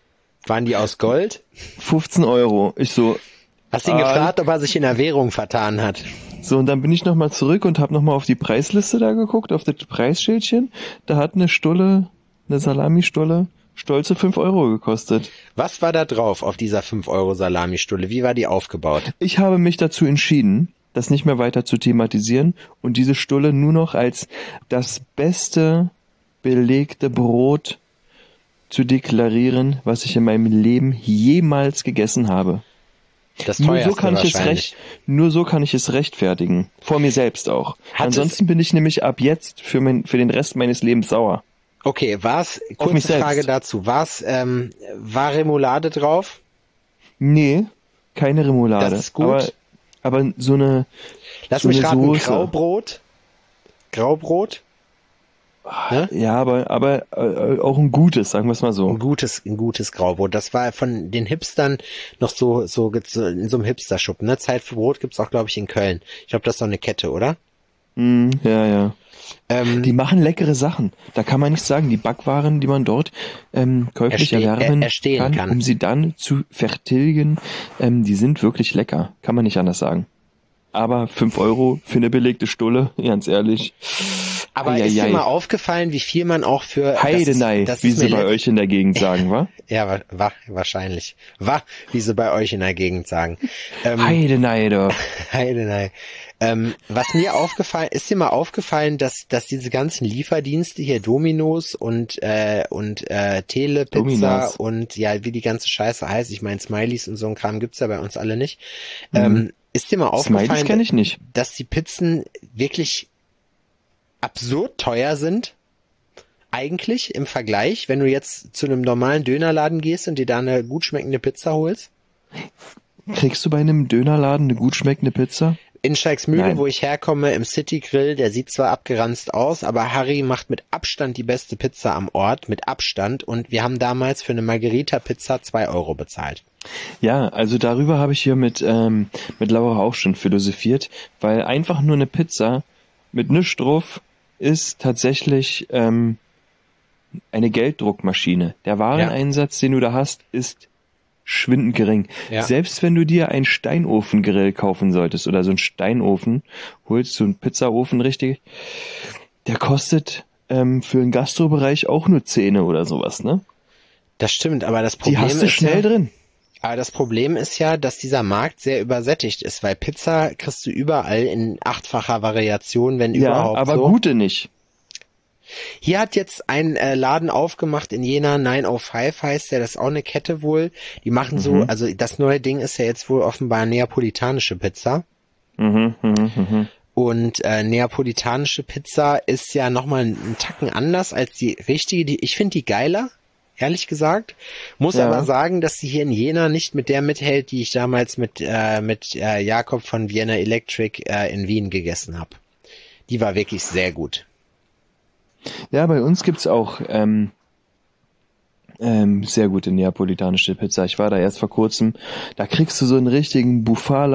Waren die aus Gold? fünfzehn Euro. Ich so, Hast ihn Ah. gefragt, ob er sich in der Währung vertan hat? so, und dann bin ich nochmal zurück und habe nochmal auf die Preisliste da geguckt, auf das Preisschildchen. Da hat eine Stulle, eine Salamistulle, stolze fünf Euro gekostet. Was war da drauf auf dieser fünf Euro Salamistulle? Wie war die aufgebaut? Ich habe mich dazu entschieden, das nicht mehr weiter zu thematisieren und diese Stulle nur noch als das beste belegte Brot zu deklarieren, was ich in meinem Leben jemals gegessen habe. Das Nur teuerste so kann ich es wahrscheinlich. recht, nur so kann ich es rechtfertigen. Vor mir selbst auch. Hat Ansonsten bin ich nämlich ab jetzt für mein, für den Rest meines Lebens sauer. Okay, war's, Auf mich kurze selbst. Frage dazu. War's, ähm, war Remoulade drauf? Nee, keine Remoulade. Das ist gut. Aber, aber so eine, Lass so mich eine raten, Soße. Graubrot? Graubrot? Ne? Ja, aber, aber äh, auch ein gutes, sagen wir es mal so. Ein gutes, ein gutes Graubrot. Das war von den Hipstern noch so, so, so in so einem Hipster-Schuppen, ne? Zeit für Brot gibt's auch, glaube ich, in Köln. Ich glaube, das ist doch eine Kette, oder? Mm, ja, ja. Ähm, Die machen leckere Sachen. Da kann man nicht sagen, die Backwaren, die man dort ähm, käuflich Erste- erwerben er- erstehen kann, kann. um sie dann zu vertilgen, ähm, die sind wirklich lecker. Kann man nicht anders sagen. Aber fünf Euro für eine belegte Stulle, ganz ehrlich. aber Eieiei. ist dir mal aufgefallen, wie viel man auch für... das ist- Heidenei, das wie ist sie mir bei letzt- euch in der Gegend sagen, wa? Ja, wa- wa- wahrscheinlich. Wa, wie sie bei euch in der Gegend sagen. Ähm, Heidenei, doch. Heidenei. Ähm, was mir aufgefallen, ist dir mal aufgefallen, dass dass diese ganzen Lieferdienste hier Domino's und äh, und äh, Telepizza Dominos. und ja, wie die ganze Scheiße heißt, ich meine Smileys und so ein Kram gibt's ja bei uns alle nicht. Ähm, ist dir mal Smileys aufgefallen, kenne ich nicht. dass die Pizzen wirklich absurd teuer sind? Eigentlich im Vergleich, wenn du jetzt zu einem normalen Dönerladen gehst und dir da eine gut schmeckende Pizza holst? Kriegst du bei einem Dönerladen eine gut schmeckende Pizza? In Steigsmühle, Nein. wo ich herkomme, im City Grill, der sieht zwar abgeranzt aus, aber Harry macht mit Abstand die beste Pizza am Ort, mit Abstand. Und wir haben damals für eine Margherita-Pizza zwei Euro bezahlt. Ja, also darüber habe ich hier mit, ähm, mit Laura auch schon philosophiert, weil einfach nur eine Pizza mit nichts drauf ist tatsächlich ähm, eine Gelddruckmaschine. Der Wareneinsatz, den du da hast, ist schwindend gering. Ja. Selbst wenn du dir einen Steinofengrill kaufen solltest oder so einen Steinofen, holst du einen Pizzaofen richtig, der kostet ähm, für den Gastrobereich auch nur Zähne oder sowas, ne? Das stimmt, aber das Die Problem hast du ist schnell ja, drin. aber das Problem ist ja, dass dieser Markt sehr übersättigt ist, weil Pizza kriegst du überall in achtfacher Variation, wenn Ja, überhaupt aber so. gute nicht. Hier hat jetzt ein äh, Laden aufgemacht in Jena, neun oh fünf heißt der, das ist auch eine Kette wohl. Die machen so, Mhm. also das neue Ding ist ja jetzt wohl offenbar neapolitanische Pizza. Mhm, mhm, mhm. Und äh, neapolitanische Pizza ist ja nochmal einen Tacken anders als die richtige. Die, ich finde die geiler, ehrlich gesagt. Muss Ja. aber sagen, dass sie hier in Jena nicht mit der mithält, die ich damals mit äh, mit äh, Jakob von Vienna Electric äh, in Wien gegessen habe. Die war wirklich sehr gut. Ja, bei uns gibt's auch ähm, ähm, sehr gute neapolitanische Pizza. Ich war da erst vor kurzem. Da kriegst du so einen richtigen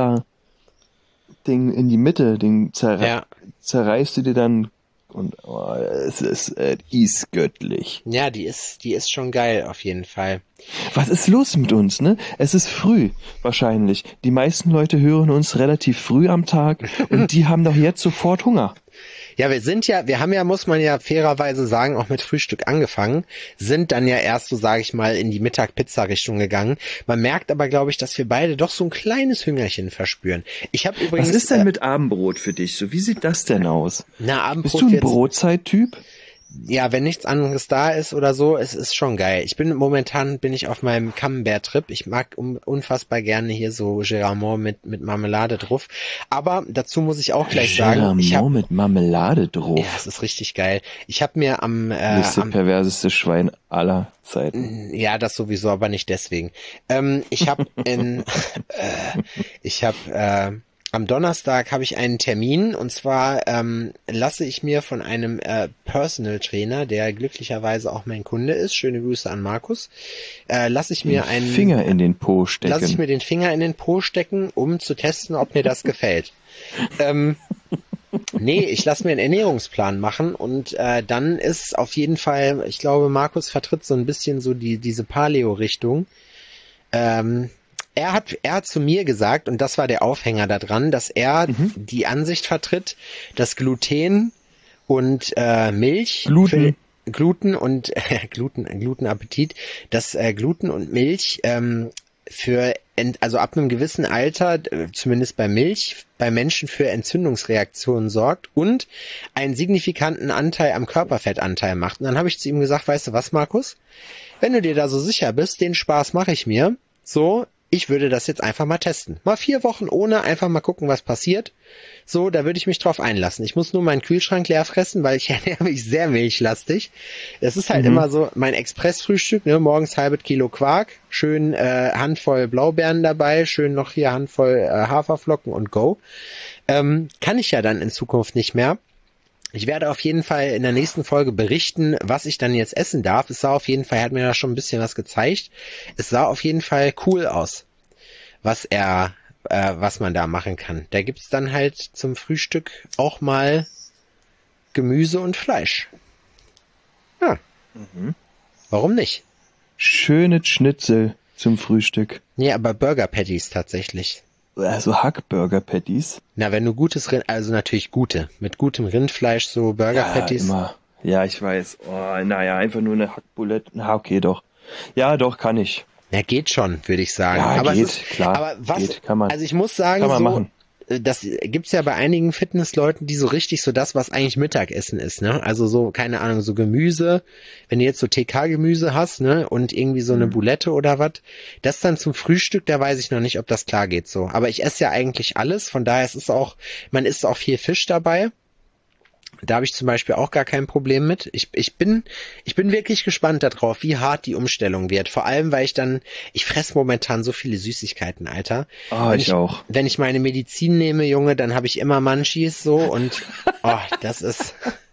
Bufala-Ding in die Mitte. Den zer Ja. zerreißt du dir dann und oh, es ist, äh, ist göttlich. Ja, die ist die ist schon geil auf jeden Fall. Was ist los mit uns, ne? Es ist früh, wahrscheinlich. Die meisten Leute hören uns relativ früh am Tag und die haben doch jetzt sofort Hunger. Ja, wir sind ja, wir haben ja, muss man ja fairerweise sagen, auch mit Frühstück angefangen, sind dann ja erst so, sage ich mal, in die Mittag-Pizza-Richtung gegangen. Man merkt aber, glaube ich, dass wir beide doch so ein kleines Hüngerchen verspüren. Ich habe übrigens... Was ist denn mit Abendbrot für dich? So, wie sieht das denn aus? Na, Abendbrot Bist du ein wird's- Brotzeittyp? Ja, wenn nichts anderes da ist oder so, es ist schon geil. Ich bin momentan bin ich auf meinem Camembert-Trip. Ich mag um, unfassbar gerne hier so Géramont mit mit Marmelade drauf. Aber dazu muss ich auch gleich sagen, ich Géramont habe mit Marmelade drauf. ja, es ist richtig geil. Ich habe mir am, äh, Das ist das am perverseste Schwein aller Zeiten. ja, das sowieso, aber nicht deswegen. Ähm, ich habe in äh, ich habe äh, am Donnerstag habe ich einen Termin und zwar ähm, lasse ich mir von einem äh, Personal Trainer, der glücklicherweise auch mein Kunde ist, schöne Grüße an Markus, äh, lasse ich mir einen Finger in den Po lasse ich stecken. mir den Finger in den Po stecken, um zu testen, ob mir das gefällt. Ähm, Nee, ich lasse mir einen Ernährungsplan machen und äh, dann ist auf jeden Fall, ich glaube, Markus vertritt so ein bisschen so die diese Paleo-Richtung. Ähm, er hat er hat zu mir gesagt, und das war der Aufhänger da dran, dass er mhm. die Ansicht vertritt, dass Gluten und äh, Milch Gluten. Für, Gluten und äh, Gluten Glutenappetit, dass äh, Gluten und Milch ähm, für ent, also ab einem gewissen Alter, zumindest bei Milch, bei Menschen für Entzündungsreaktionen sorgt und einen signifikanten Anteil am Körperfettanteil macht. Und dann habe ich zu ihm gesagt, weißt du was, Markus? Wenn du dir da so sicher bist, den Spaß mache ich mir. So, ich würde das jetzt einfach mal testen. Mal vier Wochen ohne, einfach mal gucken, was passiert. So, da würde ich mich drauf einlassen. Ich muss nur meinen Kühlschrank leer fressen, weil ich ernähre mich sehr milchlastig. Es ist halt mhm. immer so mein Expressfrühstück, ne, morgens halbes Kilo Quark, schön äh, Handvoll Blaubeeren dabei, schön noch hier Handvoll äh, Haferflocken und Go. Ähm, kann ich ja dann in Zukunft nicht mehr. Ich werde auf jeden Fall in der nächsten Folge berichten, was ich dann jetzt essen darf. Es sah auf jeden Fall, er hat mir da schon ein bisschen was gezeigt. Es sah auf jeden Fall cool aus, was er, äh, was man da machen kann. Da gibt's dann halt zum Frühstück auch mal Gemüse und Fleisch. Ja. Mhm. Warum nicht? Schöne Schnitzel zum Frühstück. Nee, aber Burger Patties tatsächlich. Also Hackburger Patties. Na, wenn du gutes Rind, also natürlich gute, mit gutem Rindfleisch, so Burger Patties. Ja, immer. Ja, ich weiß. Oh, naja, einfach nur eine Hackbulette. Na, okay, doch. Ja, doch, kann ich. Ja, geht schon, würde ich sagen. Ja, aber geht, es ist, klar. Aber was, geht, kann man. Also ich muss sagen, kann man so, machen. Das gibt's ja bei einigen Fitnessleuten, die so richtig so das, was eigentlich Mittagessen ist, ne? Also so, keine Ahnung, so Gemüse, wenn du jetzt so T K-Gemüse hast, ne? Und irgendwie so eine Bulette oder was, das dann zum Frühstück, da weiß ich noch nicht, ob das klar geht so. Aber ich esse ja eigentlich alles, von daher ist es auch, man isst auch viel Fisch dabei. Da habe ich zum Beispiel auch gar kein Problem mit. Ich, ich bin, ich bin wirklich gespannt darauf, wie hart die Umstellung wird. Vor allem, weil ich dann, ich fresse momentan so viele Süßigkeiten, Alter. Ah, ich, ich auch. Wenn ich meine Medizin nehme, Junge, dann habe ich immer Munchies so und, oh, das ist.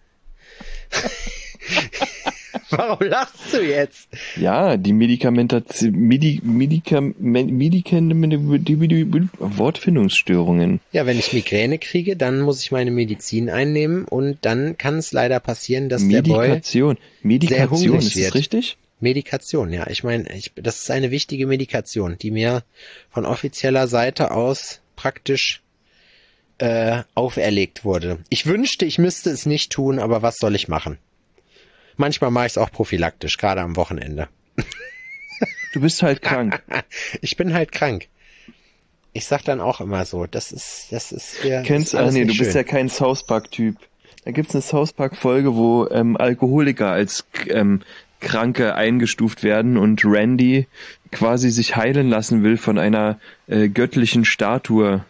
Warum lachst du jetzt? Ja, die Medikamentation, Medi, Medikam, Medikamente, Wortfindungsstörungen. Ja, wenn ich Migräne kriege, dann muss ich meine Medizin einnehmen und dann kann es leider passieren, dass Medikation. der Boy Medikation, sehr hungrig ist wird. das richtig? Medikation, ja. Ich meine, ich, das ist eine wichtige Medikation, die mir von offizieller Seite aus praktisch äh, auferlegt wurde. Ich wünschte, ich müsste es nicht tun, aber was soll ich machen? Manchmal mache ich es auch prophylaktisch, gerade am Wochenende. Du bist halt krank. Ich bin halt krank. Ich sag dann auch immer so, das ist, das ist hier. Kennst, ah nee, du bist ja kein South Park-Typ. Da gibt's eine South Park-Folge, wo ähm, Alkoholiker als ähm, Kranke eingestuft werden und Randy quasi sich heilen lassen will von einer äh, göttlichen Statue.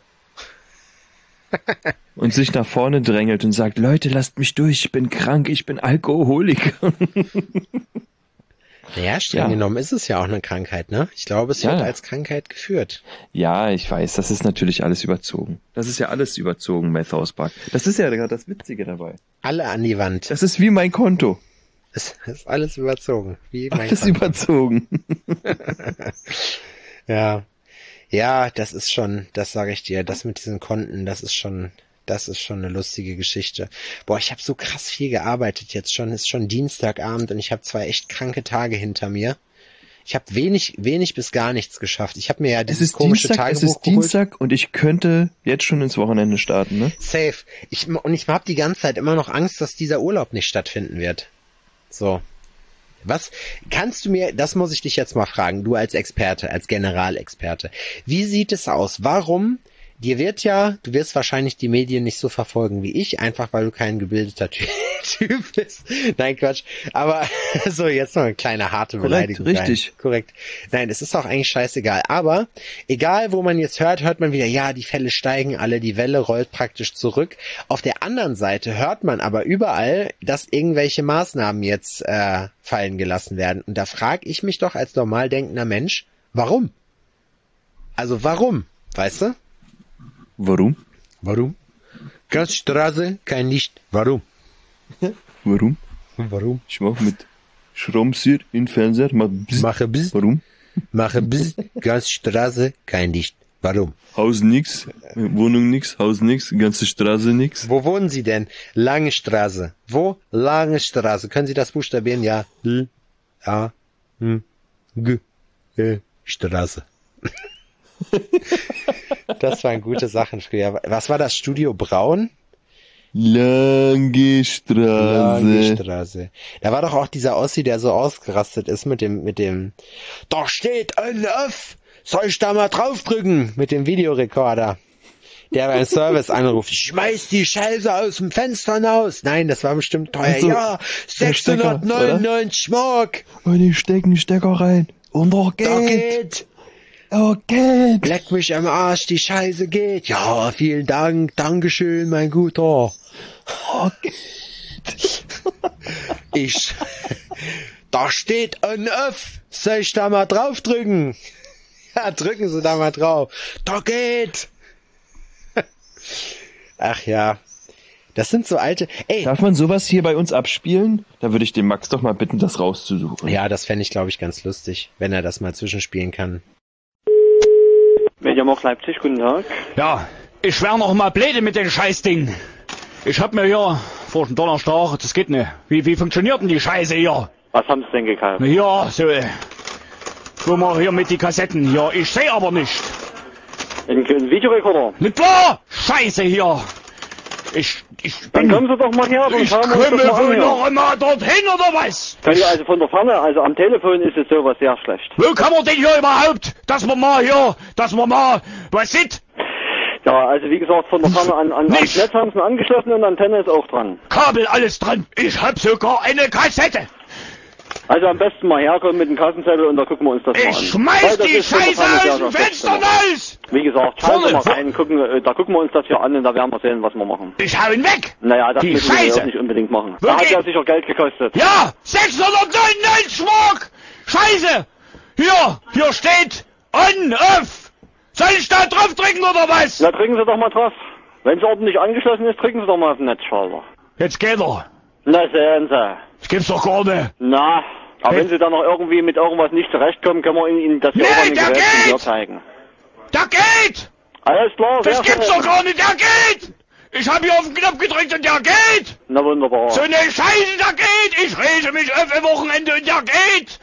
Und sich nach vorne drängelt und sagt, Leute, lasst mich durch, ich bin krank, ich bin Alkoholiker. Naja, streng Ja. genommen ist es ja auch eine Krankheit, ne? Ich glaube, es Ja. wird als Krankheit geführt. Ja, ich weiß, das ist natürlich alles überzogen. Das ist ja alles überzogen bei South Park. Das ist ja gerade das Witzige dabei. Alle an die Wand. Das ist wie mein Konto. Es ist alles überzogen. Wie mein Alles Konto. überzogen. Ja. Ja, das ist schon, das sage ich dir, das mit diesen Konten, das ist schon, das ist schon eine lustige Geschichte. Boah, ich habe so krass viel gearbeitet jetzt schon, ist schon Dienstagabend und ich habe zwei echt kranke Tage hinter mir. Ich habe wenig, wenig bis gar nichts geschafft. Ich habe mir ja Es dieses ist komische Dienstag, es Tagebuch ist Dienstag und ich könnte jetzt schon ins Wochenende starten, ne? Safe. Ich, und ich habe die ganze Zeit immer noch Angst, dass dieser Urlaub nicht stattfinden wird. So. Was kannst du mir, das muss ich dich jetzt mal fragen, du als Experte, als Generalexperte. Wie sieht es aus? Warum? Dir wird ja, du wirst wahrscheinlich die Medien nicht so verfolgen wie ich, einfach weil du kein gebildeter Ty- Typ bist. Nein, Quatsch. Aber so, jetzt noch eine kleine harte Korrekt, Beleidigung. richtig. Nein, korrekt. Nein, es ist auch eigentlich scheißegal. Aber egal, wo man jetzt hört, hört man wieder, ja, die Fälle steigen alle, die Welle rollt praktisch zurück. Auf der anderen Seite hört man aber überall, dass irgendwelche Maßnahmen jetzt äh, fallen gelassen werden. Und da frage ich mich doch als normal denkender Mensch, warum? Also warum? Weißt du? Warum? Warum? Straße, kein Licht. Warum? Warum? Warum? Ich mach mit Schraubenzieher in den Fernseher, mach bzz. Mache bis, Warum? mache bis, Straße, kein Licht. Warum? Haus nix, Wohnung nix, Haus nix, ganze Straße nix. Wo wohnen Sie denn? Lange Straße. Wo? Lange Straße. Können Sie das buchstabieren? Ja. L, A, M, G, E, Straße. Das waren gute Sachen früher. Was war das? Studio Braun? Lange Straße. Lange Straße. Da war doch auch dieser Ossi, der so ausgerastet ist mit dem, mit dem, da steht ein F, soll ich da mal draufdrücken? Mit dem Videorekorder. Der beim Service anruft, schmeiß die Scheiße aus dem Fenster hinaus. Nein, das war bestimmt teuer. So, ja, sechshundertneunundneunzig Mark. Und ich steck einen Stecker rein. Und doch geht. Da geht. Oh, geht. Leck mich am Arsch, die Scheiße geht. Ja, vielen Dank, Dankeschön, mein Guter. Oh, geht. Ich, da steht ein F. Soll ich da mal draufdrücken? Ja, drücken Sie da mal drauf. Da geht. Ach ja. Das sind so alte... Ey. Darf man sowas hier bei uns abspielen? Da würde ich den Max doch mal bitten, das rauszusuchen. Ja, das fände ich, glaube ich, ganz lustig, wenn er das mal zwischenspielen kann. Mediamarkt Leipzig, guten Tag. Ja, ich wär noch mal blöde mit dem Scheißding. Ich hab mir hier vor dem Donnerstag, das geht nicht. Wie, wie funktioniert denn die Scheiße hier? Was haben Sie denn gekauft? Ja, so, äh, guck mal hier mit die Kassetten hier. Ich seh aber nicht. Ein, ein Videorekorder? Nicht wahr? Scheiße hier. Ich, ich Dann bin... kommen Sie doch mal her, dann ich schauen wir uns komme das mal wohl an. noch immer dorthin, oder was? Können Sie also von der Ferne, also am Telefon ist es sowas sehr schlecht. Wo kann man denn hier überhaupt, dass man mal hier, dass man mal, was sieht? Ja, also wie gesagt, von der Ferne an, an ans Nicht. Netz haben Sie einen angeschlossen und Antenne ist auch dran. Kabel, alles dran. Ich hab sogar eine Kassette. Also am besten mal herkommen mit dem Kassenzettel und da gucken wir uns das mal an. Ich schmeiß Weil das die ist von der Scheiße Ferne sehr, aus dem sehr schlecht Fenster gemacht. raus. Wie gesagt, schauen Sie Vorne, mal vor- rein, gucken, äh, da gucken wir uns das hier an und da werden wir sehen, was wir machen. Ich hau ihn weg. Naja, das Die müssen wir Scheiße. jetzt nicht unbedingt machen. Wo Da hat geht- ja sicher Geld gekostet. Ja, sechshundertneunundneunzig Mark. Scheiße. Hier, hier steht on, off. Soll ich da drauf drücken oder was? Na, drücken Sie doch mal drauf. Wenn es ordentlich angeschlossen ist, drücken Sie doch mal auf den Netzschalter. Jetzt geht er. Na, sehen Sie. Das gibt's doch gar nicht. Na, aber Hey. wenn Sie da noch irgendwie mit irgendwas nicht zurechtkommen, können wir Ihnen Ihnen das hier Nee, auch an den der Geräten geht! hier zeigen. Da geht. Alles klar, Das sehr gibt's schön. doch gar nicht. Der geht. Ich hab hier auf den Knopf gedrückt und der geht. Na, wunderbar. So eine Scheiße, der geht. Ich rege mich auf ein Wochenende und der geht.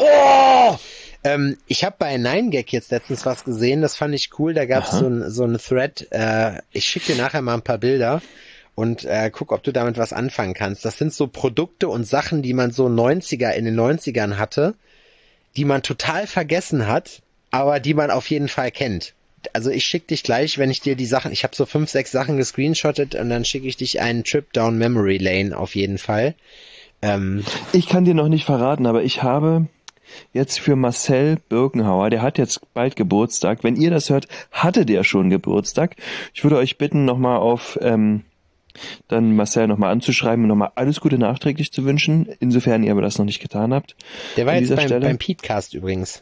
Oh. Ähm, ich habe bei nine gag jetzt letztens was gesehen, das fand ich cool. Da gab's so ein so ein Thread. Äh, ich schicke dir nachher mal ein paar Bilder und äh, guck, ob du damit was anfangen kannst. Das sind so Produkte und Sachen, die man so neunziger in den neunzigern hatte, die man total vergessen hat, aber die man auf jeden Fall kennt. Also ich schicke dich gleich, wenn ich dir die Sachen, ich habe so fünf, sechs Sachen gescreenshottet und dann schicke ich dich einen Trip down Memory Lane auf jeden Fall. Ähm, Ich kann dir noch nicht verraten, aber ich habe jetzt für Marcel Birkenhauer, der hat jetzt bald Geburtstag. Wenn ihr das hört, hatte der schon Geburtstag. Ich würde euch bitten, nochmal auf ähm, dann Marcel nochmal anzuschreiben und nochmal alles Gute nachträglich zu wünschen, insofern ihr aber das noch nicht getan habt. der war An jetzt dieser beim, Stelle. beim Petecast übrigens.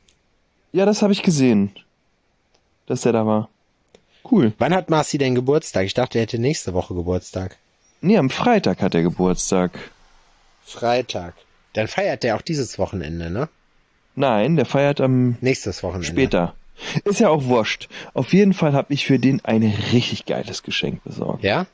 Ja, das habe ich gesehen, dass der da war. Cool. Wann hat Marci denn Geburtstag? Ich dachte, er hätte nächste Woche Geburtstag. Nee, am Freitag hat er Geburtstag. Freitag. Dann feiert der auch dieses Wochenende, ne? Nein, der feiert am Nächstes Wochenende. später. Ist ja auch wurscht. Auf jeden Fall habe ich für den ein richtig geiles Geschenk besorgt. Ja?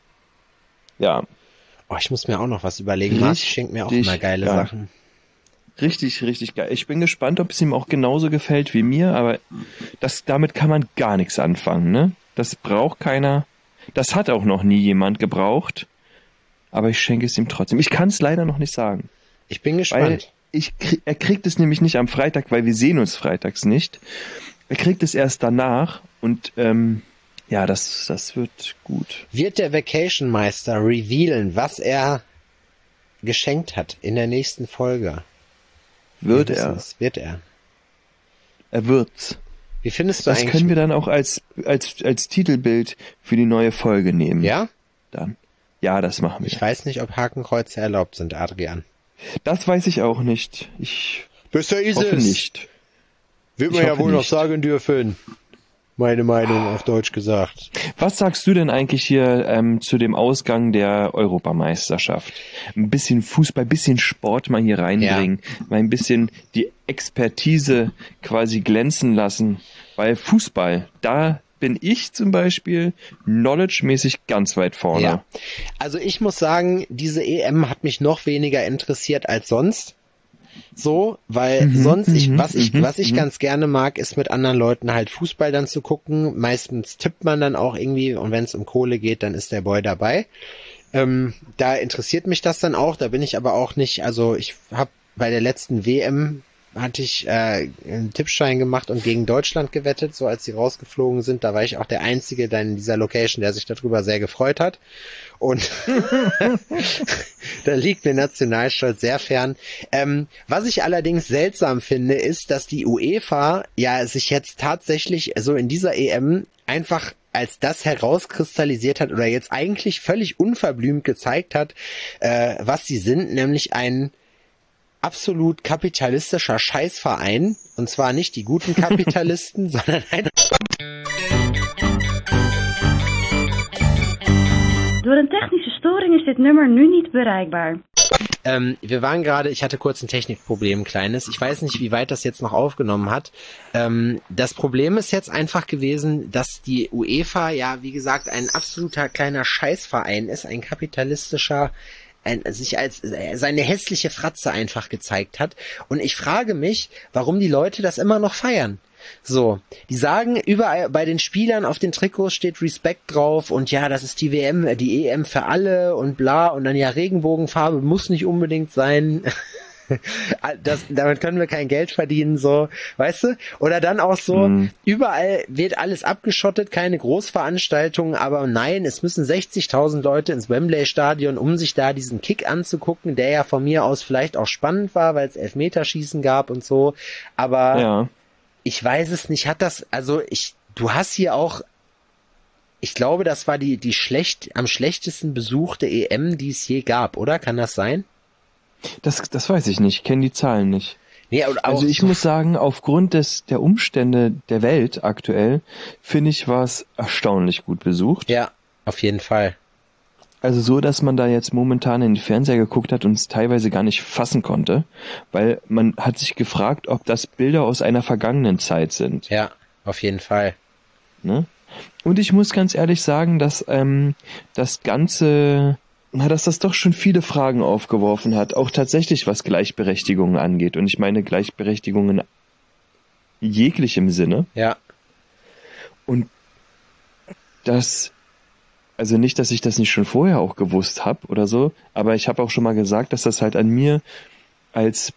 Ja, Oh, ich muss mir auch noch was überlegen. Marci schenkt mir auch immer geile geil. Sachen. richtig, richtig geil. Ich bin gespannt, ob es ihm auch genauso gefällt wie mir, aber das, damit kann man gar nichts anfangen, ne? Das braucht keiner. Das hat auch noch nie jemand gebraucht. Aber ich schenke es ihm trotzdem. Ich kann es leider noch nicht sagen. Ich bin Weil gespannt. ich, krieg- er kriegt es nämlich nicht am Freitag, weil wir sehen uns freitags nicht. Er kriegt es erst danach und ähm, ja, das, das wird gut. Wird der Vacation Meister revealen, was er geschenkt hat in der nächsten Folge? Wird Wir wissen er. es. Wird er. Er wird's. Wie findest du Das eigentlich? können wir dann auch als, als, als Titelbild für die neue Folge nehmen. Ja? Dann. Ja, das machen wir. Ich weiß nicht, ob Hakenkreuze erlaubt sind, Adrian. Das weiß ich auch nicht. Ich Bisher ist hoffe nicht. Wird man ja wohl noch sagen sagen dürfen. Meine Meinung auf Deutsch gesagt. Was sagst du denn eigentlich hier ähm, zu dem Ausgang der Europameisterschaft? Ein bisschen Fußball, ein bisschen Sport mal hier reinbringen, ja. Mal ein bisschen die Expertise quasi glänzen lassen, weil Fußball, da bin ich zum Beispiel knowledge-mäßig ganz weit vorne. Ja. Also ich muss sagen, diese E M hat mich noch weniger interessiert als sonst. So, weil Mhm, sonst ich, mhm, was ich, mhm, was ich mhm. ganz gerne mag, ist mit anderen Leuten halt Fußball dann zu gucken. Meistens tippt man dann auch irgendwie und wenn es um Kohle geht, dann ist der Boy dabei. Ähm, da interessiert mich das dann auch, da bin ich aber auch nicht, also ich habe bei der letzten W M hatte ich äh, einen Tippschein gemacht und gegen Deutschland gewettet, so als sie rausgeflogen sind. Da war ich auch der Einzige dann in dieser Location, der sich darüber sehr gefreut hat. Und da liegt mir Nationalstolz sehr fern. Ähm, was ich allerdings seltsam finde, ist, dass die UEFA ja sich jetzt tatsächlich so in dieser E M einfach als das herauskristallisiert hat oder jetzt eigentlich völlig unverblümt gezeigt hat, äh, was sie sind, nämlich ein absolut kapitalistischer Scheißverein. Und zwar nicht die guten Kapitalisten, sondern ein... Door een technische storing is dit nummer nu niet bereikbaar. Ähm, wir waren gerade, ich hatte kurz ein Technikproblem, ein kleines. Ich weiß nicht, wie weit das jetzt noch aufgenommen hat. Ähm, das Problem ist jetzt einfach gewesen, dass die UEFA ja, wie gesagt, ein absoluter kleiner Scheißverein ist, ein kapitalistischer, ein, sich als äh, seine hässliche Fratze einfach gezeigt hat. Und ich frage mich, warum die Leute das immer noch feiern. So, die sagen, überall bei den Spielern auf den Trikots steht Respekt drauf und ja, das ist die W M, die E M für alle und bla und dann ja Regenbogenfarbe muss nicht unbedingt sein. Das, damit können wir kein Geld verdienen, so, weißt du? Oder dann auch so, mhm. Überall wird alles abgeschottet, keine Großveranstaltungen, aber nein, es müssen sechzigtausend Leute ins Wembley-Stadion, um sich da diesen Kick anzugucken, der ja von mir aus vielleicht auch spannend war, weil es Elfmeterschießen gab und so, aber ja. Ich weiß es nicht, hat das, also ich, du hast hier auch, ich glaube, das war die, die schlecht, am schlechtesten besuchte E M, die es je gab, oder? Kann das sein? Das, das weiß ich nicht, ich kenne die Zahlen nicht. Nee, auch also ich so muss sagen, aufgrund des, der Umstände der Welt aktuell, finde ich, war es erstaunlich gut besucht. Ja, auf jeden Fall. Also so, dass man da jetzt momentan in den Fernseher geguckt hat und es teilweise gar nicht fassen konnte, weil man hat sich gefragt, ob das Bilder aus einer vergangenen Zeit sind. Ja, auf jeden Fall. Ne? Und ich muss ganz ehrlich sagen, dass ähm, das Ganze, na, dass das doch schon viele Fragen aufgeworfen hat, auch tatsächlich was Gleichberechtigung angeht. Und ich meine Gleichberechtigung in jeglichem Sinne. Ja. Und das... Also nicht, dass ich das nicht schon vorher auch gewusst habe oder so, aber ich habe auch schon mal gesagt, dass das halt an mir als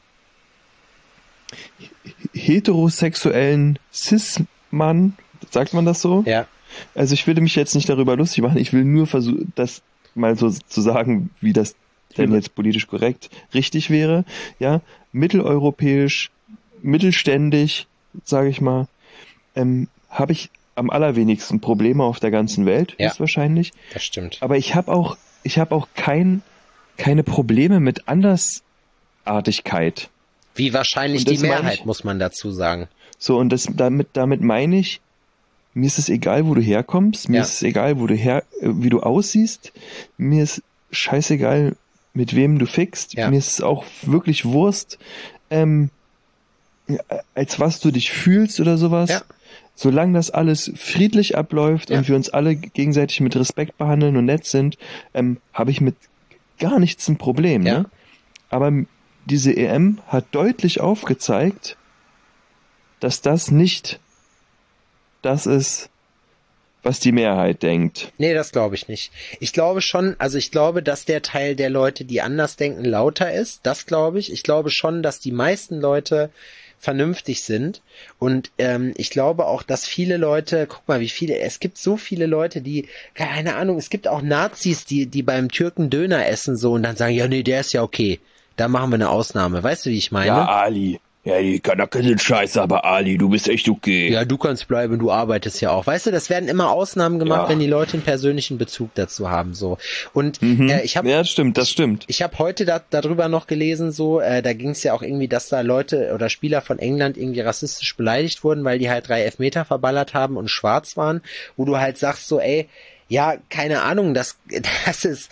heterosexuellen Cis-Mann, sagt man das so? Ja. Also ich will mich jetzt nicht darüber lustig machen, ich will nur versuchen, das mal so zu sagen, wie das denn jetzt politisch korrekt richtig wäre. Ja, mitteleuropäisch, mittelständig, sage ich mal, ähm, habe ich am allerwenigsten Probleme auf der ganzen Welt, ja, ist wahrscheinlich. Das stimmt. Aber ich habe auch, ich habe auch kein, keine Probleme mit Andersartigkeit. Wie wahrscheinlich die Mehrheit, ich, muss man dazu sagen. So, und das, damit, damit meine ich, mir ist es egal, wo du herkommst, mir ja. ist es egal, wo du her, wie du aussiehst, mir ist scheißegal, mit wem du fickst, ja. mir ist es auch wirklich Wurst, ähm, als was du dich fühlst oder sowas. Ja. Solange das alles friedlich abläuft ja. und wir uns alle gegenseitig mit Respekt behandeln und nett sind, ähm, habe ich mit gar nichts ein Problem. Ja. Ne? Aber diese E M hat deutlich aufgezeigt, dass das nicht das ist, was die Mehrheit denkt. Nee, das glaube ich nicht. Ich glaube schon, also ich glaube, dass der Teil der Leute, die anders denken, lauter ist. Das glaube ich. Ich glaube schon, dass die meisten Leute vernünftig sind und ähm, ich glaube auch, dass viele Leute, guck mal, wie viele, es gibt so viele Leute, die, keine Ahnung, es gibt auch Nazis, die die beim Türken Döner essen so und dann sagen, ja nee, der ist ja okay, da machen wir eine Ausnahme, weißt du, wie ich meine? Ja, Ali. Ja, die Kanake sind scheiße, aber Ali, du bist echt okay. Ja, du kannst bleiben, du arbeitest ja auch. Weißt du, das werden immer Ausnahmen gemacht, Ja. wenn die Leute einen persönlichen Bezug dazu haben, so. Und Mhm. äh, ich habe Ja, das stimmt, das stimmt. Ich habe heute da, darüber noch gelesen, so, äh, da ging es ja auch irgendwie, dass da Leute oder Spieler von England irgendwie rassistisch beleidigt wurden, weil die halt drei Elfmeter verballert haben und schwarz waren, wo du halt sagst so, ey, ja, keine Ahnung, das, das ist,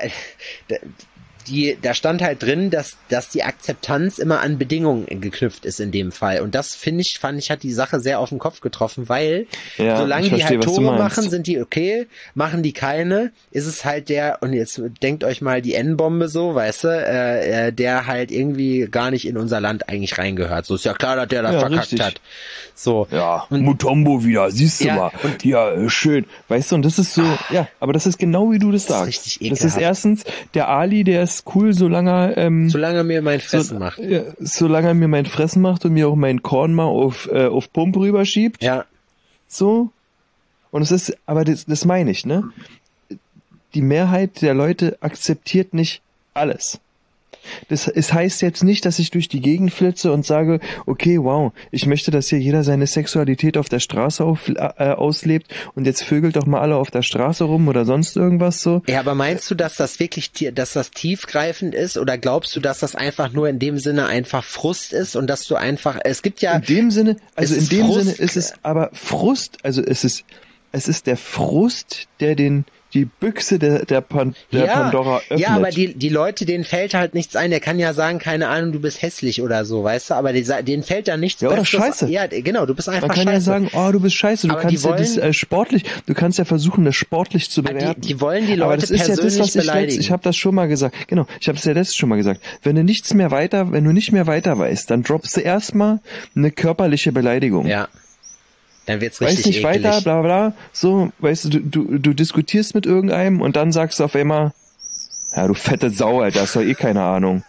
die, da stand halt drin, dass, dass die Akzeptanz immer an Bedingungen geknüpft ist in dem Fall. Und das finde ich, fand ich, hat die Sache sehr auf den Kopf getroffen, weil Ja, solange ich die verstehe, halt was du Tore meinst. machen, sind die okay, machen die keine, ist es halt der, und jetzt denkt euch mal die N-Bombe so, weißt du, äh, äh, der halt irgendwie gar nicht in unser Land eigentlich reingehört. So ist ja klar, dass der das Ja, verkackt richtig. hat. So. Ja, Und- Mutombo wieder, siehst du Ja, mal. Ja, schön. Weißt du, und das ist so, ja, aber das ist genau wie du das Das ist sagst. richtig Das ist ekelhaft. erstens, der Ali, der ist cool, solange er, ähm, Solange er mir mein Fressen so, macht. Ja, solange er mir mein Fressen macht und mir auch mein Korn mal auf, äh, auf Pump rüberschiebt. Ja. So. Und es ist, aber das, das meine ich, ne? Die Mehrheit der Leute akzeptiert nicht alles. Das, es heißt jetzt nicht, dass ich durch die Gegend flitze und sage, okay, wow, ich möchte, dass hier jeder seine Sexualität auf der Straße auf, äh, auslebt und jetzt vögelt doch mal alle auf der Straße rum oder sonst irgendwas so. Ja, aber meinst du, dass das wirklich, tie- dass das tiefgreifend ist, oder glaubst du, dass das einfach nur in dem Sinne einfach Frust ist und dass du einfach, es gibt ja, In dem Sinne, also es in ist dem Frust. Sinne ist es aber Frust, also es ist, es ist der Frust, der den, die Büchse der, der, Pan, der ja, Pandora öffnet. ja, aber die, die Leute, denen fällt halt nichts ein, der kann ja sagen, keine Ahnung, du bist hässlich oder so, weißt du, aber die, sa- denen fällt da nichts Ja, oder Besseres- scheiße. Ja, genau, du bist einfach Man kann scheiße. ja sagen, oh, du bist scheiße, du Aber kannst die ja das wollen- äh, sportlich, du kannst ja versuchen, das sportlich zu Ah, die- bewerten. die wollen die Aber Leute das ist ja das, persönlich was ich beleidigen. letzt, ich habe das schon mal gesagt. Genau, ich habe es ja letztes schon mal gesagt. Wenn du nichts mehr weiter, wenn du nicht mehr weiter weißt, dann droppst du erstmal eine körperliche Beleidigung. Ja. Dann wird's richtig Weiß nicht ekelig. weiter, bla bla, so, weißt du, du, du, du diskutierst mit irgendeinem und dann sagst du auf einmal, ja, du fette Sau, Alter, hast doch eh keine Ahnung.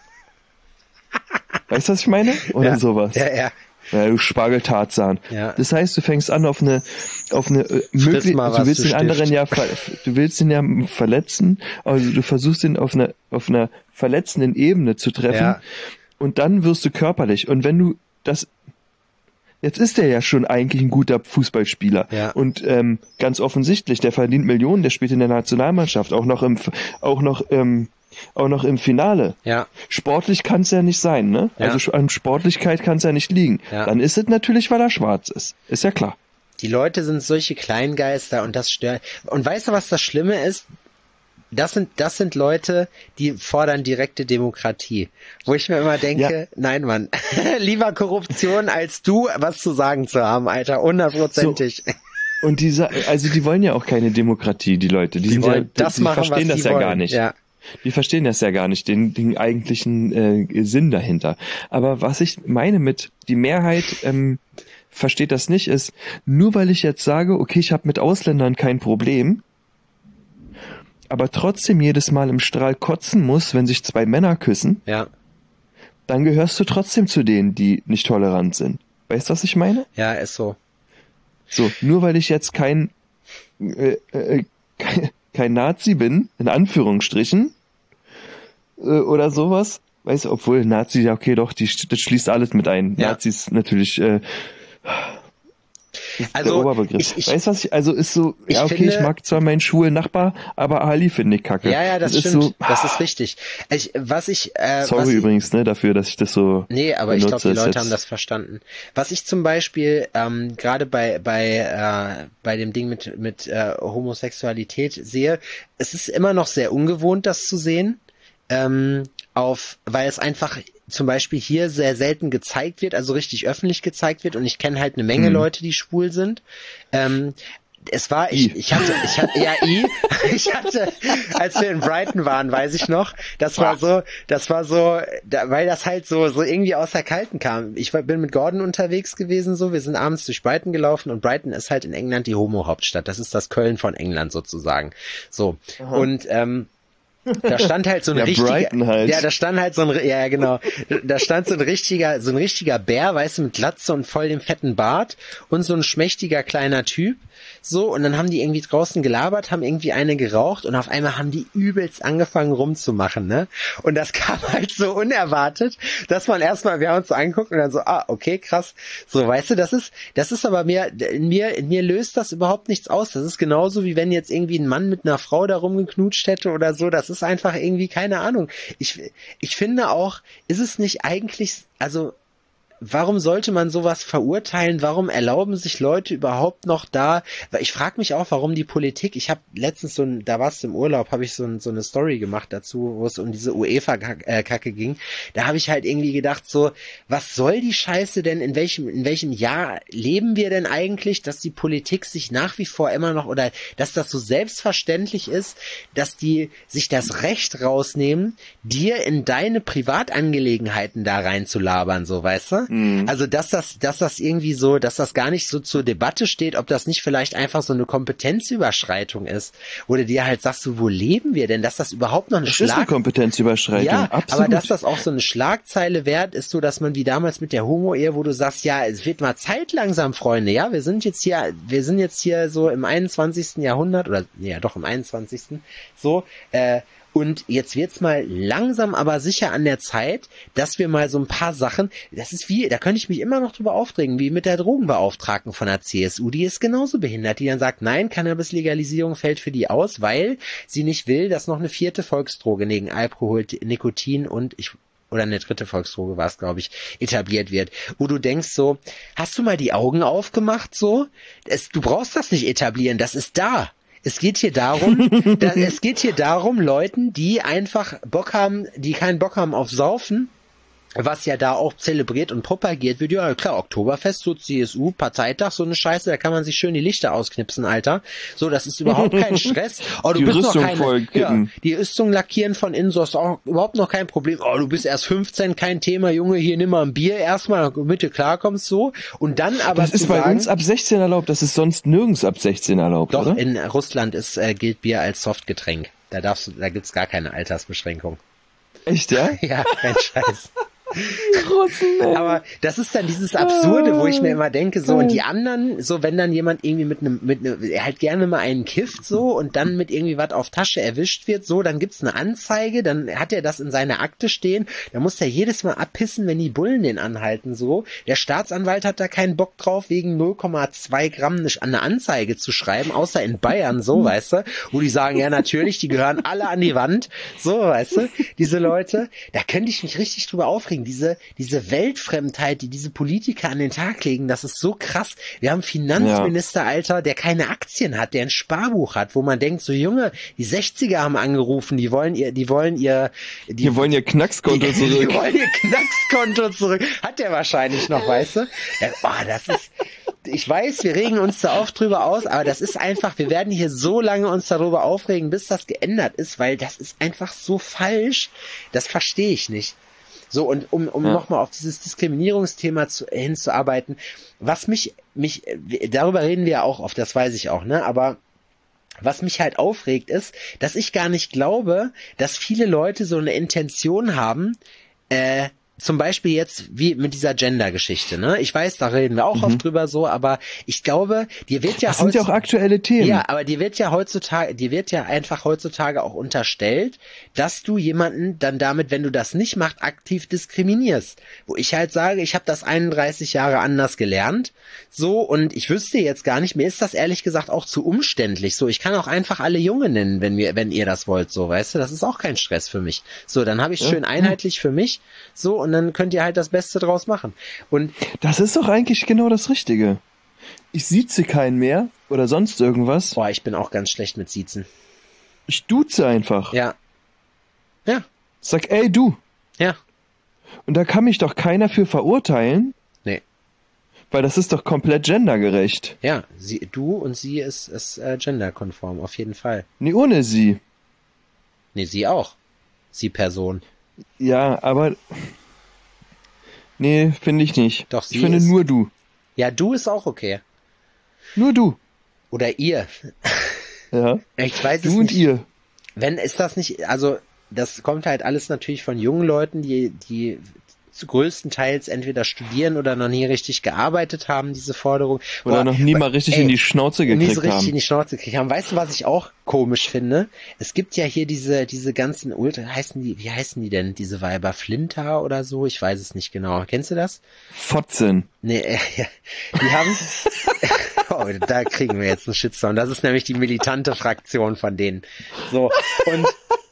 Weißt du, was ich meine? Oder ja. sowas. Ja, ja. Ja, du Spargeltarzan. Ja. Das heißt, du fängst an auf eine, auf eine äh, möglich, mal was, du willst du den anderen Stift. ja, ver, du willst ihn ja verletzen, also du versuchst ihn auf einer, auf einer verletzenden Ebene zu treffen Ja. und dann wirst du körperlich. Und wenn du das, jetzt ist er ja schon eigentlich ein guter Fußballspieler Ja. und ähm, ganz offensichtlich, der verdient Millionen, der spielt in der Nationalmannschaft, auch noch im, auch noch ähm, auch noch im Finale. Ja. Sportlich kann es ja nicht sein, ne? Ja. Also sch- an Sportlichkeit kann es ja nicht liegen. Ja. Dann ist es natürlich, weil er schwarz ist. Ist ja klar. Die Leute sind solche Kleingeister und das stört. Und weißt du, was das Schlimme ist? Das sind, das sind Leute, die fordern direkte Demokratie. Wo ich mir immer denke, Ja. nein, Mann, lieber Korruption als du was zu sagen zu haben, Alter, hundertprozentig. Und die, sa- also die wollen ja auch keine Demokratie, die Leute. Die, sind ja, wollen das die machen, verstehen was das sie ja wollen. gar nicht. Ja. Die verstehen das ja gar nicht, den, den eigentlichen äh, Sinn dahinter. Aber was ich meine mit, die Mehrheit ähm, versteht das nicht, ist, nur weil ich jetzt sage, okay, ich habe mit Ausländern kein Problem, aber trotzdem jedes Mal im Strahl kotzen muss, wenn sich zwei Männer küssen, Ja, dann gehörst du trotzdem zu denen, die nicht tolerant sind. Weißt du, was ich meine? ja, ist so. So, nur weil ich jetzt kein, äh, äh, kein, kein Nazi bin, in Anführungsstrichen, äh, oder sowas, weißt du, obwohl Nazi, ja okay, doch, die, das schließt alles mit ein. Ja. Nazis natürlich, äh, ist Also, der Oberbegriff. ich- ich- weißt du, was ich, also ist so, ich ja okay, finde- ich mag zwar meinen schwulen Nachbar, aber Ali finde ich kacke. Ja, ja, das, ist stimmt. so, Das ist richtig. Ich, was ich, äh, sorry was ich, übrigens, ne, dafür, dass ich das so Nee, aber ich glaube, benutze, die ist Leute jetzt- haben das verstanden. Was ich zum Beispiel ähm, gerade bei bei äh, bei dem Ding mit mit äh, Homosexualität sehe, es ist immer noch sehr ungewohnt, das zu sehen, ähm, auf, weil es einfach zum Beispiel hier sehr selten gezeigt wird, also richtig öffentlich gezeigt wird. Und ich kenne halt eine Menge Hm. Leute, die schwul sind. Ähm, es war, ich, I. ich hatte, ich hatte, ja, I, ich hatte, als wir in Brighton waren, weiß ich noch, das war so, das war so, da, weil das halt so, so irgendwie aus der Kalten kam. Ich war, bin mit Gordon unterwegs gewesen, so, wir sind abends durch Brighton gelaufen und Brighton ist halt in England die Homo-Hauptstadt. Das ist das Köln von England sozusagen. So. Und, ähm, da stand halt so ein Ja, richtiger, Brighton halt. ja, da stand halt so ein, ja, genau, da stand so ein richtiger, so ein richtiger Bär, weißt du, mit Glatze und voll dem fetten Bart und so ein schmächtiger kleiner Typ, so, und dann haben die irgendwie draußen gelabert, haben irgendwie eine geraucht und auf einmal haben die übelst angefangen rumzumachen, ne? Und das kam halt so unerwartet, dass man erstmal, wir haben uns so angeguckt und dann so, ah, okay, krass. So, weißt du, das ist, das ist aber mir, in mir, in mir löst das überhaupt nichts aus. Das ist genauso wie wenn jetzt irgendwie ein Mann mit einer Frau da rumgeknutscht hätte oder so. Das ist einfach irgendwie, keine Ahnung. Ich, ich finde auch, ist es nicht eigentlich, also, warum sollte man sowas verurteilen? Warum erlauben sich Leute überhaupt noch da? Weil ich frage mich auch, warum die Politik, ich habe letztens so ein, da warst du im Urlaub, habe ich so, ein, so eine Story gemacht dazu, wo es um diese UEFA-Kacke ging. Da habe ich halt irgendwie gedacht so, was soll die Scheiße denn, in welchem, in welchem Jahr leben wir denn eigentlich, dass die Politik sich nach wie vor immer noch, oder dass das so selbstverständlich ist, dass die sich das Recht rausnehmen, dir in deine Privatangelegenheiten da reinzulabern, so, weißt du? Also, dass das, dass das irgendwie so, dass das gar nicht so zur Debatte steht, ob das nicht vielleicht einfach so eine Kompetenzüberschreitung ist, wo du dir halt sagst, so, wo leben wir denn, dass das überhaupt noch eine Das Schlag... ist eine Kompetenzüberschreitung, ja, absolut. aber dass das auch so eine Schlagzeile wert ist, so dass man wie damals mit der Homo-Ehe, wo du sagst, ja, es wird mal Zeit langsam, Freunde, ja, wir sind jetzt hier, wir sind jetzt hier so im einundzwanzigsten Jahrhundert, oder, ja, doch im einundzwanzigsten so, äh, und jetzt wird's mal langsam aber sicher an der Zeit, dass wir mal so ein paar Sachen, das ist wie, da könnte ich mich immer noch drüber aufregen, wie mit der Drogenbeauftragten von der C S U, die ist genauso behindert, die dann sagt, nein, Cannabis-Legalisierung fällt für die aus, weil sie nicht will, dass noch eine vierte Volksdroge neben Alkohol, Nikotin und ich oder eine dritte Volksdroge war es, glaube ich, etabliert wird, wo du denkst so, hast du mal die Augen aufgemacht so? Es, du brauchst das nicht etablieren, das ist da. Es geht hier darum, da, es geht hier darum, Leuten, die einfach Bock haben, die keinen Bock haben auf Saufen, was ja da auch zelebriert und propagiert wird, ja klar, Oktoberfest, so C S U, Parteitag, so eine Scheiße, da kann man sich schön die Lichter ausknipsen, Alter. So, das ist überhaupt kein Stress. Oh, du die bist Rüstung noch keine, vollkippen. ja, die Rüstung lackieren von innen, so ist auch überhaupt noch kein Problem. Oh, du bist erst fünfzehn, kein Thema, Junge, hier nimm mal ein Bier erstmal, damit du klarkommst, so. Und dann aber Das ist bei sagen, uns ab sechzehn erlaubt, das ist sonst nirgends ab sechzehn erlaubt, doch, oder? in Russland ist, äh, gilt Bier als Softgetränk. Da darfst du, da gibt's gar keine Altersbeschränkung. Echt, ja? Ja, kein Scheiß. Russen, ey. Aber das ist dann dieses Absurde, wo ich mir immer denke, so, und die anderen, so, wenn dann jemand irgendwie mit einem, mit einem, er halt gerne mal einen kifft, so, und dann mit irgendwie was auf Tasche erwischt wird, so, dann gibt's eine Anzeige, dann hat er das in seiner Akte stehen, dann muss er jedes Mal abpissen, wenn die Bullen den anhalten, so. Der Staatsanwalt hat da keinen Bock drauf, wegen null Komma zwei Gramm eine Anzeige zu schreiben, außer in Bayern, so, weißt du, wo die sagen, ja, natürlich, die gehören alle an die Wand, so, weißt du, diese Leute, da könnte ich mich richtig drüber aufregen. Diese, diese Weltfremdheit, die diese Politiker an den Tag legen, das ist so krass. Wir haben einen Finanzminister, ja. Alter, der keine Aktien hat, der ein Sparbuch hat, wo man denkt, so Junge, die sechziger haben angerufen, die wollen ihr, die wollen ihr, die, die wollen ihr Knackskonto die, zurück. Die wollen ihr Knackskonto zurück. Hat der wahrscheinlich noch, weißt du? Ja, oh, das ist, ich weiß, wir regen uns da oft drüber aus, aber das ist einfach, wir werden hier so lange uns darüber aufregen, bis das geändert ist, weil das ist einfach so falsch. Das verstehe ich nicht. So, und um, um ja. nochmal auf dieses Diskriminierungsthema zu, hinzuarbeiten, was mich, mich, darüber reden wir ja auch oft, das weiß ich auch, ne, aber was mich halt aufregt ist, dass ich gar nicht glaube, dass viele Leute so eine Intention haben, äh, zum Beispiel jetzt wie mit dieser Gender-Geschichte, ne? Ich weiß, da reden wir auch mhm. oft drüber so, aber ich glaube, dir wird ja das sind ja auch aktuelle Themen. Ja, aber dir wird ja heutzutage, dir wird ja einfach heutzutage auch unterstellt, dass du jemanden dann damit, wenn du das nicht machst, aktiv diskriminierst. Wo ich halt sage, ich habe das einunddreißig Jahre anders gelernt, so, und ich wüsste jetzt gar nicht, mir ist das ehrlich gesagt auch zu umständlich. So, ich kann auch einfach alle Junge nennen, wenn wir, wenn ihr das wollt, so, weißt du, das ist auch kein Stress für mich. So, dann habe ich es ja. schön einheitlich für mich, so, und dann könnt ihr halt das Beste draus machen. Und das ist doch eigentlich genau das Richtige. Ich sieze keinen mehr oder sonst irgendwas. Boah, ich bin auch ganz schlecht mit Siezen. Ich duze einfach. Ja. Ja. Sag, ey, du. Ja. Und da kann mich doch keiner für verurteilen. Nee. Weil das ist doch komplett gendergerecht. Ja, sie, du und sie ist, ist äh, genderkonform, auf jeden Fall. Nee, ohne sie. Nee, sie auch. Sie Person. Ja, aber nee, finde ich nicht. Doch, sie ich finde ist, nur du. Ja, du ist auch okay. Nur du. Oder ihr. Ja. Ich weiß du es und nicht. ihr. Wenn ist das nicht, also das kommt halt alles natürlich von jungen Leuten, die die zu größtenteils entweder studieren oder noch nie richtig gearbeitet haben, diese Forderung. Oder Boah, noch nie mal richtig ey, in die Schnauze gekriegt haben. nie so richtig in die Schnauze gekriegt haben. Weißt du, was ich auch komisch finde? Es gibt ja hier diese, diese ganzen Ultra, heißen die, wie heißen die denn, diese Weiber Flinter oder so? Ich weiß es nicht genau. Kennst du das? Fotzen. Nee, äh, ja. Die haben, oh, da kriegen wir jetzt einen Shitstorm. Das ist nämlich die militante Fraktion von denen. So, und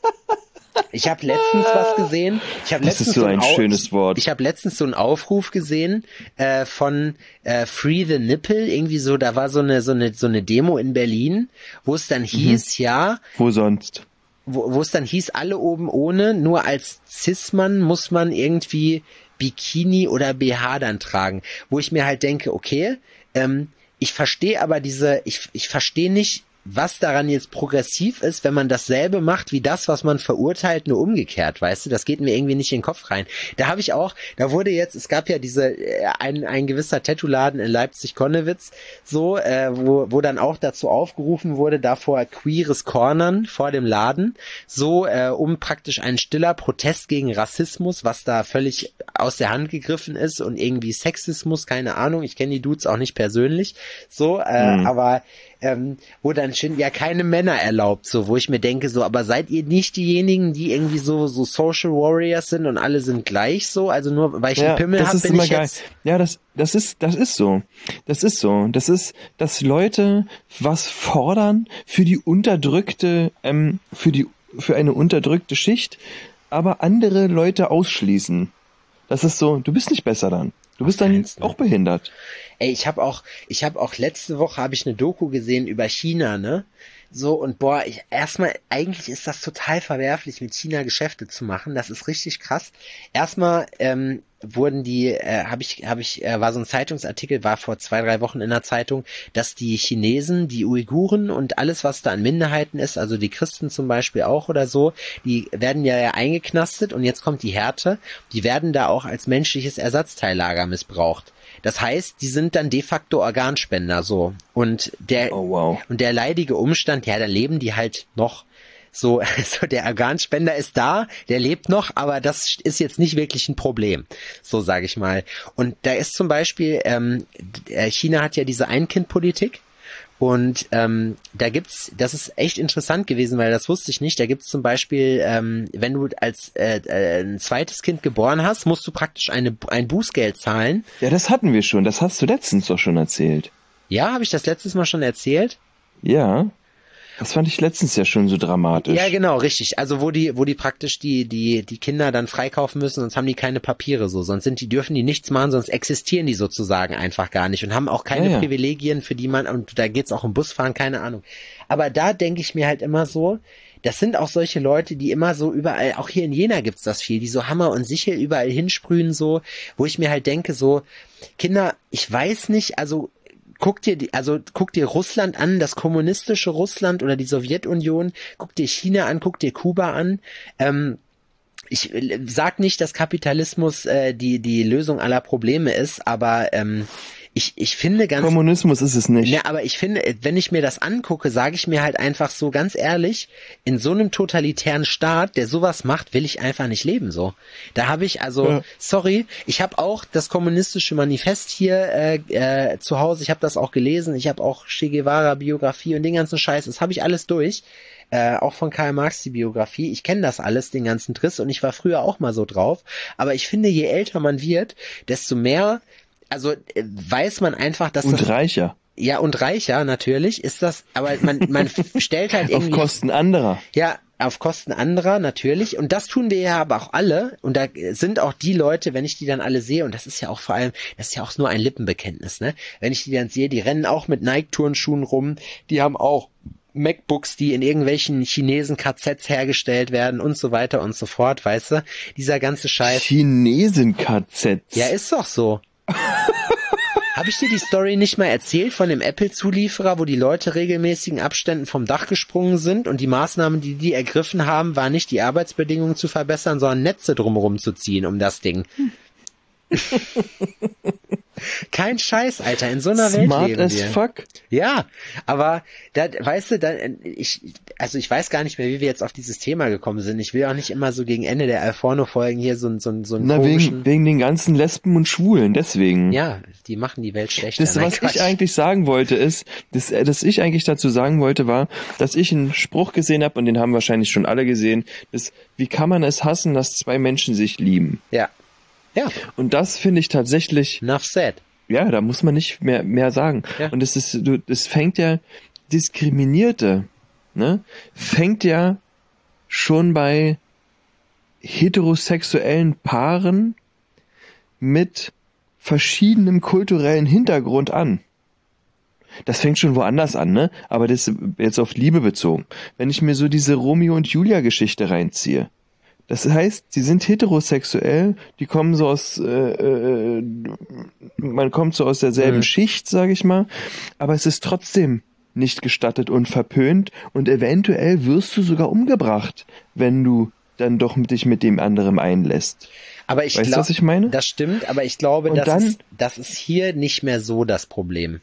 ich habe letztens was gesehen. Ich habe letztens ist so ein Au- schönes Wort. Ich habe letztens so einen Aufruf gesehen äh, von äh, Free the Nipple. Irgendwie so, da war so eine so eine so eine Demo in Berlin, wo es dann hieß, mhm. ja, Wo sonst? wo, wo es dann hieß, alle oben ohne. Nur als Cis-Mann muss man irgendwie Bikini oder B H dann tragen. Wo ich mir halt denke, okay, ähm, ich verstehe aber diese, ich ich verstehe nicht, was daran jetzt progressiv ist, wenn man dasselbe macht wie das, was man verurteilt, nur umgekehrt, weißt du, das geht mir irgendwie nicht in den Kopf rein. Da habe ich auch, da wurde jetzt, es gab ja diese, ein, ein gewisser Tattoo-Laden in Leipzig-Konnewitz, so, äh, wo, wo dann auch dazu aufgerufen wurde, davor queeres Cornern vor dem Laden, so, äh, um praktisch ein stiller Protest gegen Rassismus, was da völlig aus der Hand gegriffen ist und irgendwie Sexismus, keine Ahnung, ich kenne die Dudes auch nicht persönlich, so, äh, mhm. aber Ähm, wo dann schon ja keine Männer erlaubt, so, wo ich mir denke, so, aber seid ihr nicht diejenigen, die irgendwie so so Social Warriors sind und alle sind gleich so, also nur weil ich ja, einen Pimmel habe, bin immer ich geil. jetzt... Ja, das das ist das ist so. Das ist so. Das ist, dass Leute was fordern für die unterdrückte, ähm, für die für eine unterdrückte Schicht, aber andere Leute ausschließen. Das ist so, du bist nicht besser dann. Du bist dann auch behindert. Ey, ich habe auch, ich habe auch letzte Woche habe ich eine Doku gesehen über China, ne? So, und boah, ich, erstmal, eigentlich ist das total verwerflich, mit China Geschäfte zu machen. Das ist richtig krass. Erstmal ähm, wurden die, äh, habe ich, habe ich, äh, war so ein Zeitungsartikel, war vor zwei, drei Wochen in der Zeitung, dass die Chinesen, die Uiguren und alles, was da an Minderheiten ist, also die Christen zum Beispiel auch oder so, die werden ja, ja eingeknastet und jetzt kommt die Härte, die werden da auch als menschliches Ersatzteillager missbraucht. Das heißt, die sind dann de facto Organspender, so. Und der, oh, wow. und der leidige Umstand, ja, da leben die halt noch. So, also der Organspender ist da, der lebt noch, aber das ist jetzt nicht wirklich ein Problem, so sage ich mal. Und da ist zum Beispiel, ähm, China hat ja diese Ein-Kind-Politik. Und ähm, da gibt's, das ist echt interessant gewesen, weil das wusste ich nicht, da gibt's zum Beispiel, ähm, wenn du als äh, äh, ein zweites Kind geboren hast, musst du praktisch eine ein Bußgeld zahlen. Ja, das hatten wir schon, das hast du letztens doch schon erzählt. Ja, habe ich das letztes Mal schon erzählt? Ja. Das fand ich letztens ja schon so dramatisch. Ja, genau, richtig. Also wo die, wo die praktisch die, die, die Kinder dann freikaufen müssen, sonst haben die keine Papiere so, sonst sind die, dürfen die nichts machen, sonst existieren die sozusagen einfach gar nicht und haben auch keine ja, ja. Privilegien, für die man, und da geht's auch um Busfahren, keine Ahnung. Aber da denke ich mir halt immer so, das sind auch solche Leute, die immer so überall, auch hier in Jena gibt's das viel, die so Hammer und Sichel überall hinsprühen so, wo ich mir halt denke so, Kinder, ich weiß nicht, also Guck dir, die, also guck dir Russland an, das kommunistische Russland oder die Sowjetunion, guck dir China an, guck dir Kuba an. Ähm, ich sag nicht, dass Kapitalismus äh, die die Lösung aller Probleme ist, aber ähm, ich ich finde ganz Kommunismus ist es nicht. Ne, aber ich finde, wenn ich mir das angucke, sage ich mir halt einfach so ganz ehrlich, in so einem totalitären Staat, der sowas macht, will ich einfach nicht leben so. Da habe ich also, ja. sorry, ich habe auch das kommunistische Manifest hier äh, äh, zu Hause, ich habe das auch gelesen, ich habe auch Che Guevara Biografie und den ganzen Scheiß, das habe ich alles durch. Äh, auch von Karl Marx die Biografie. Ich kenne das alles, den ganzen Driss, und ich war früher auch mal so drauf. Aber ich finde, je älter man wird, desto mehr, also äh, weiß man einfach, dass und das... Und reicher. Ja, und reicher, natürlich, ist das, aber man, man stellt halt irgendwie... Auf Kosten anderer. Ja, auf Kosten anderer, natürlich. Und das tun wir ja aber auch alle. Und da sind auch die Leute, wenn ich die dann alle sehe, und das ist ja auch vor allem, das ist ja auch nur ein Lippenbekenntnis, ne? Wenn ich die dann sehe, die rennen auch mit Nike-Turnschuhen rum, die haben auch MacBooks, die in irgendwelchen Chinesen-K Zs hergestellt werden und so weiter und so fort, weißt du? Dieser ganze Scheiß. Chinesen-K Zs? Ja, ist doch so. Habe ich dir die Story nicht mal erzählt von dem Apple-Zulieferer, wo die Leute regelmäßigen Abständen vom Dach gesprungen sind und die Maßnahmen, die die ergriffen haben, war nicht die Arbeitsbedingungen zu verbessern, sondern Netze drumherum zu ziehen um das Ding. Hm. Kein Scheiß, Alter, in so einer Smart Welt leben as wir. Fuck. Ja, aber da, weißt du, da, ich, also ich weiß gar nicht mehr, wie wir jetzt auf dieses Thema gekommen sind. Ich will auch nicht immer so gegen Ende der Alforno-Folgen hier so, so, so einen Na, komischen... wegen, wegen den ganzen Lesben und Schwulen, deswegen. Ja, die machen die Welt schlechter. Das, was ich eigentlich sagen wollte, ist, das, das ich eigentlich dazu sagen wollte, war, dass ich einen Spruch gesehen habe, und den haben wahrscheinlich schon alle gesehen, ist, wie kann man es hassen, dass zwei Menschen sich lieben? Ja. Ja. Und das finde ich tatsächlich... Enough said. Ja, da muss man nicht mehr, mehr sagen. Ja. Und es ist, du, es fängt ja, Diskriminierte, ne, fängt ja schon bei heterosexuellen Paaren mit verschiedenem kulturellen Hintergrund an. Das fängt schon woanders an, ne? Aber das ist jetzt auf Liebe bezogen. Wenn ich mir so diese Romeo und Julia Geschichte reinziehe, das heißt, sie sind heterosexuell, die kommen so aus, äh, äh, man kommt so aus derselben mhm. Schicht, sage ich mal, aber es ist trotzdem nicht gestattet und verpönt und eventuell wirst du sogar umgebracht, wenn du dann doch dich mit dem anderen einlässt. Aber ich weißt du, was ich meine? Das stimmt, aber ich glaube, und das, dann, ist, das ist hier nicht mehr so das Problem.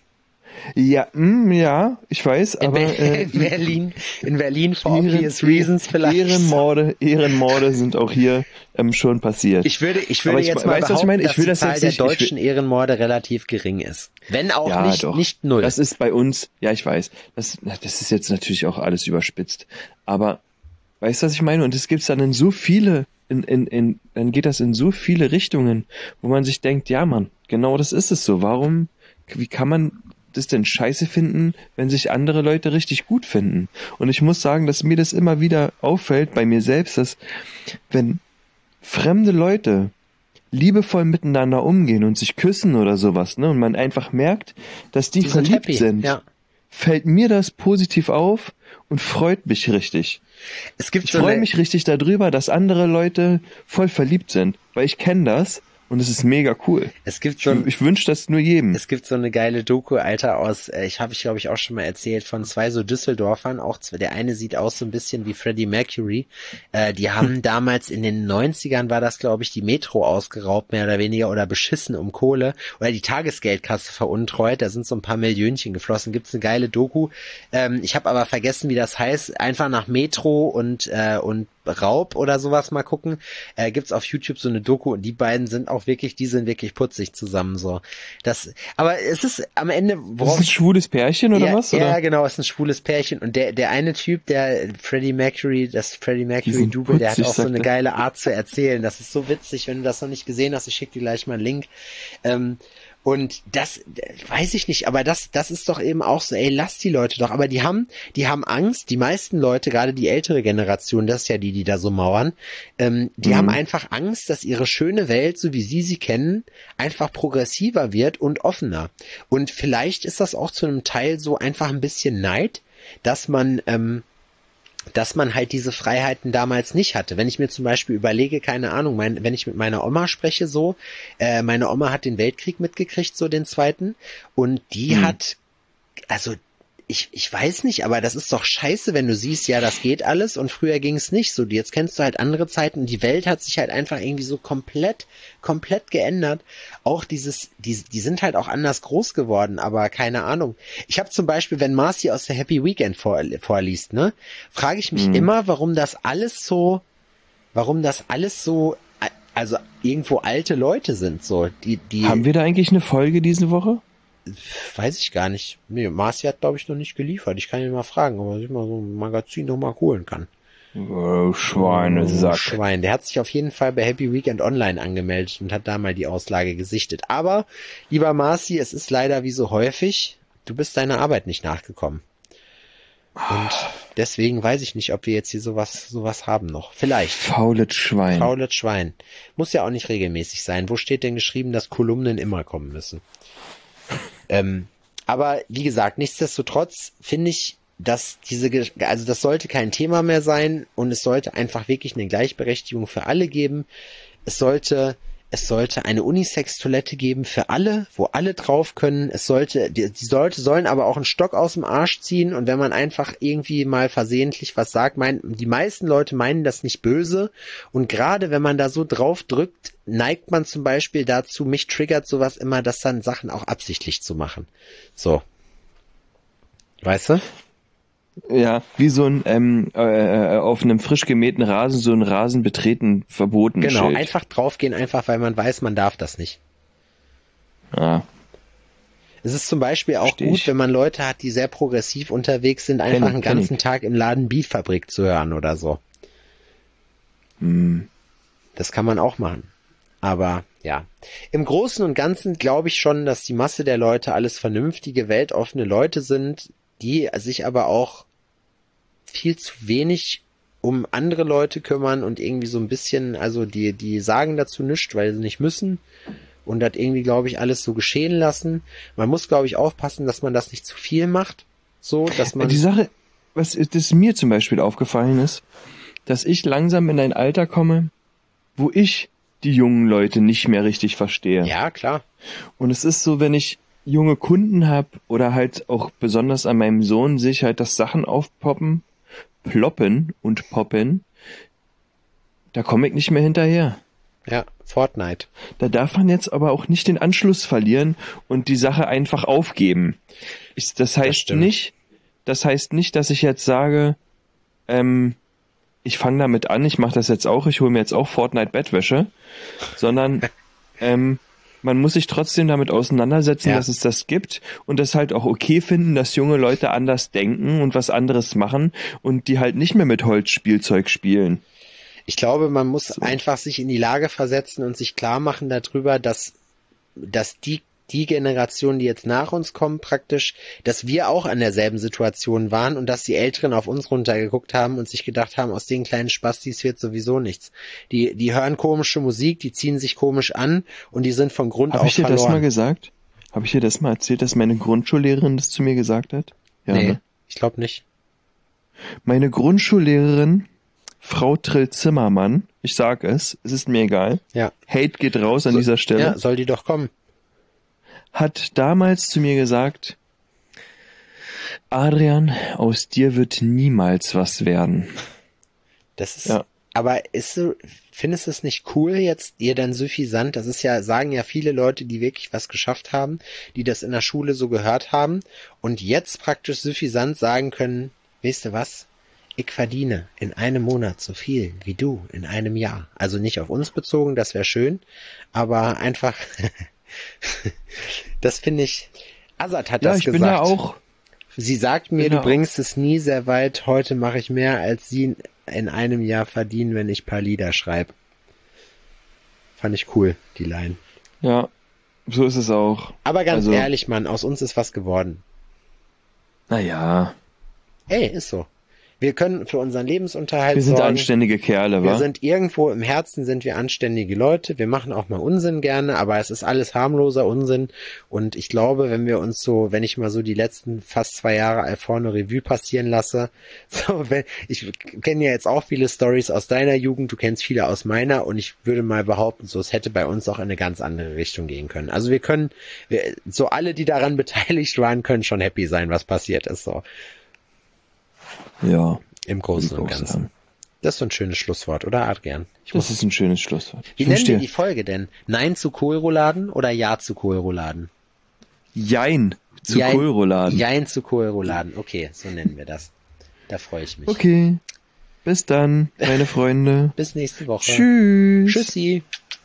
Ja, mh, ja, ich weiß, in aber Be- äh, in Berlin, in Berlin for obvious reasons vielleicht. Ehrenmorde, Ehrenmorde sind auch hier ähm, schon passiert. Ich würde, ich würde ich, jetzt mal weißt, behaupten, ich meine? Ich dass will die das Zahl jetzt der nicht, deutschen will, Ehrenmorde relativ gering ist. Wenn auch ja, nicht, doch. nicht null. Das ist bei uns, ja, ich weiß, das, das ist jetzt natürlich auch alles überspitzt, aber weißt du, was ich meine? Und es gibt dann in so viele, in, in, in, dann geht das in so viele Richtungen, wo man sich denkt, ja, Mann, genau das ist es so. Warum, wie kann man das denn scheiße finden, wenn sich andere Leute richtig gut finden? Und ich muss sagen, dass mir das immer wieder auffällt bei mir selbst, dass wenn fremde Leute liebevoll miteinander umgehen und sich küssen oder sowas, ne, und man einfach merkt, dass die, die verliebt sind, sind, ja. fällt mir das positiv auf und freut mich richtig. Es gibt ich so freue eine, mich richtig darüber, dass andere Leute voll verliebt sind, weil ich kenne das. Und es ist mega cool. Es gibt so ich ich wünsche das nur jedem. Es gibt so eine geile Doku, Alter, aus, äh, ich habe ich glaube ich auch schon mal erzählt, von zwei so Düsseldorfern, auch zwei, der eine sieht aus so ein bisschen wie Freddie Mercury. Äh, die haben damals in den neunzigern war das, glaube ich, die Metro ausgeraubt, mehr oder weniger, oder beschissen um Kohle, oder die Tagesgeldkasse veruntreut, da sind so ein paar Millionchen geflossen. Gibt's eine geile Doku. Ähm, ich habe aber vergessen, wie das heißt. Einfach nach Metro und äh, und Raub oder sowas mal gucken. Äh, gibt's auf YouTube so eine Doku und die beiden sind auch wirklich, die sind wirklich putzig zusammen so. Das, aber es ist am Ende, worauf, das ist ein schwules Pärchen oder ja, was? Oder? Ja, genau, es ist ein schwules Pärchen und der der eine Typ, der Freddie Mercury, das Freddie Mercury Double, der hat auch so eine geile Art zu erzählen. Das ist so witzig, wenn du das noch nicht gesehen hast, ich schicke dir gleich mal einen Link. Ähm, Und das, weiß ich nicht, aber das, das ist doch eben auch so, ey, lass die Leute doch. Aber die haben, die haben Angst, die meisten Leute, gerade die ältere Generation, das ist ja die, die da so mauern, ähm, die mhm. haben einfach Angst, dass ihre schöne Welt, so wie sie sie kennen, einfach progressiver wird und offener. Und vielleicht ist das auch zu einem Teil so einfach ein bisschen Neid, dass man, ähm, dass man halt diese Freiheiten damals nicht hatte. Wenn ich mir zum Beispiel überlege, keine Ahnung, mein, wenn ich mit meiner Oma spreche so, äh, meine Oma hat den Weltkrieg mitgekriegt, so den zweiten, und die hm. hat, also ich ich weiß nicht, aber das ist doch scheiße, wenn du siehst, ja, das geht alles und früher ging es nicht so. Jetzt kennst du halt andere Zeiten und die Welt hat sich halt einfach irgendwie so komplett, komplett geändert. Auch dieses, die, die sind halt auch anders groß geworden, aber keine Ahnung. Ich habe zum Beispiel, wenn Marcy aus der Happy Weekend vor, vorliest, ne, frage ich mich mhm. immer, warum das alles so, warum das alles so, also irgendwo alte Leute sind, so, die, die. Haben wir da eigentlich eine Folge diese Woche? Weiß ich gar nicht. Nee, Marcy hat, glaube ich, noch nicht geliefert. Ich kann ihn mal fragen, ob er sich mal so ein Magazin noch mal holen kann. Oh, Schweinesack. Oh, Schwein. Der hat sich auf jeden Fall bei Happy Weekend Online angemeldet und hat da mal die Auslage gesichtet. Aber, lieber Marcy, es ist leider wie so häufig, du bist deiner Arbeit nicht nachgekommen. Und deswegen weiß ich nicht, ob wir jetzt hier sowas, sowas haben noch. Vielleicht. Faules Schwein. Faules Schwein. Muss ja auch nicht regelmäßig sein. Wo steht denn geschrieben, dass Kolumnen immer kommen müssen? Ähm, aber wie gesagt, nichtsdestotrotz finde ich, dass diese, also das sollte kein Thema mehr sein und es sollte einfach wirklich eine Gleichberechtigung für alle geben. Es sollte, es sollte eine Unisex-Toilette geben für alle, wo alle drauf können. Es sollte, die, die Leute sollen aber auch einen Stock aus dem Arsch ziehen und wenn man einfach irgendwie mal versehentlich was sagt, meinen, die meisten Leute meinen das nicht böse und gerade wenn man da so drauf drückt, neigt man zum Beispiel dazu, mich triggert sowas immer, das dann Sachen auch absichtlich zu machen. So. Weißt du? Ja, wie so ein ähm, äh, auf einem frisch gemähten Rasen so ein Rasen betreten verboten Genau, Schild. einfach draufgehen, einfach weil man weiß, man darf das nicht. Ja. Es ist zum Beispiel auch Versteh gut, ich. wenn man Leute hat, die sehr progressiv unterwegs sind, einfach ich, einen kenn ganzen Tag im Laden Beatfabrik zu hören oder so. Hm. Das kann man auch machen. Aber ja, im Großen und Ganzen glaube ich schon, dass die Masse der Leute alles vernünftige, weltoffene Leute sind, die sich aber auch viel zu wenig um andere Leute kümmern und irgendwie so ein bisschen, also die, die sagen dazu nichts, weil sie nicht müssen und das irgendwie, glaube ich, alles so geschehen lassen. Man muss, glaube ich, aufpassen, dass man das nicht zu viel macht, so, dass man... Die Sache, was das mir zum Beispiel aufgefallen ist, dass ich langsam in ein Alter komme, wo ich die jungen Leute nicht mehr richtig verstehe. Ja, klar. Und es ist so, wenn ich junge Kunden habe oder halt auch besonders an meinem Sohn sehe ich halt, dass Sachen aufpoppen, ploppen und poppen, da komme ich nicht mehr hinterher. Ja, Fortnite. Da darf man jetzt aber auch nicht den Anschluss verlieren und die Sache einfach aufgeben. Ich, das heißt stimmt. nicht, das heißt nicht, dass ich jetzt sage, ähm, ich fange damit an, ich mache das jetzt auch, ich hole mir jetzt auch Fortnite-Bettwäsche, sondern ähm, man muss sich trotzdem damit auseinandersetzen, Ja. dass es das gibt und das halt auch okay finden, dass junge Leute anders denken und was anderes machen und die halt nicht mehr mit Holzspielzeug spielen. Ich glaube, man muss So. einfach sich in die Lage versetzen und sich klar machen darüber, dass, dass die, die Generation, die jetzt nach uns kommt, praktisch, dass wir auch an derselben Situation waren und dass die Älteren auf uns runtergeguckt haben und sich gedacht haben, aus den kleinen Spastis wird sowieso nichts. Die, die hören komische Musik, die ziehen sich komisch an und die sind von Grund Habe auf ich dir das mal verloren. gesagt? Habe ich dir das mal erzählt, dass meine Grundschullehrerin das zu mir gesagt hat? Ja, Nee, ne? ich glaube nicht. Meine Grundschullehrerin, Frau Trill-Zimmermann, ich sag es, es ist mir egal, Ja. Hate geht raus an So- dieser Stelle, Ja, soll die doch kommen. hat damals zu mir gesagt, Adrian, aus dir wird niemals was werden. Das ist, Ja. aber ist so, findest du es nicht cool jetzt, ihr dann suffisant, das ist ja, sagen ja viele Leute, die wirklich was geschafft haben, die das in der Schule so gehört haben und jetzt praktisch suffisant sagen können, weißt du was, ich verdiene in einem Monat so viel wie du in einem Jahr. Also nicht auf uns bezogen, das wäre schön, aber einfach, das finde ich, Azad hat Ja, das ich gesagt. bin da auch, Sie sagt mir, Genau. du bringst es nie sehr weit. Heute mache ich mehr, als Sie in einem Jahr verdienen, wenn ich ein paar Lieder schreibe. Fand ich cool, die Line. ja, so ist es auch. Aber ganz Also- ehrlich, Mann, aus uns ist was geworden. Naja, Ey, ist so. Wir können für unseren Lebensunterhalt wir sind sorgen. anständige Kerle, Wir wa? sind irgendwo im Herzen sind wir anständige Leute. Wir machen auch mal Unsinn gerne, aber es ist alles harmloser Unsinn. Und ich glaube, wenn wir uns so, wenn ich mal so die letzten fast zwei Jahre Alforno Revue passieren lasse, so, wenn, ich kenne ja jetzt auch viele Stories aus deiner Jugend, du kennst viele aus meiner und ich würde mal behaupten, so, es hätte bei uns auch in eine ganz andere Richtung gehen können. Also wir können, wir, so alle, die daran beteiligt waren, können schon happy sein, was passiert ist, so. Ja, Im Großen würde und ich auch Ganzen. sagen. Das ist so ein schönes Schlusswort, oder Adrian? Ich Das ist ein schönes Schlusswort. Wie Ich nennen wünsch wir dir die Folge denn? Nein zu Kohlrouladen oder Ja zu Kohlrouladen? Jein zu Jein- Kohlrouladen. Jein zu Kohlrouladen. Okay, so nennen wir das. Da freue ich mich. Okay, bis dann, meine Freunde. Bis nächste Woche. Tschüss. Tschüssi.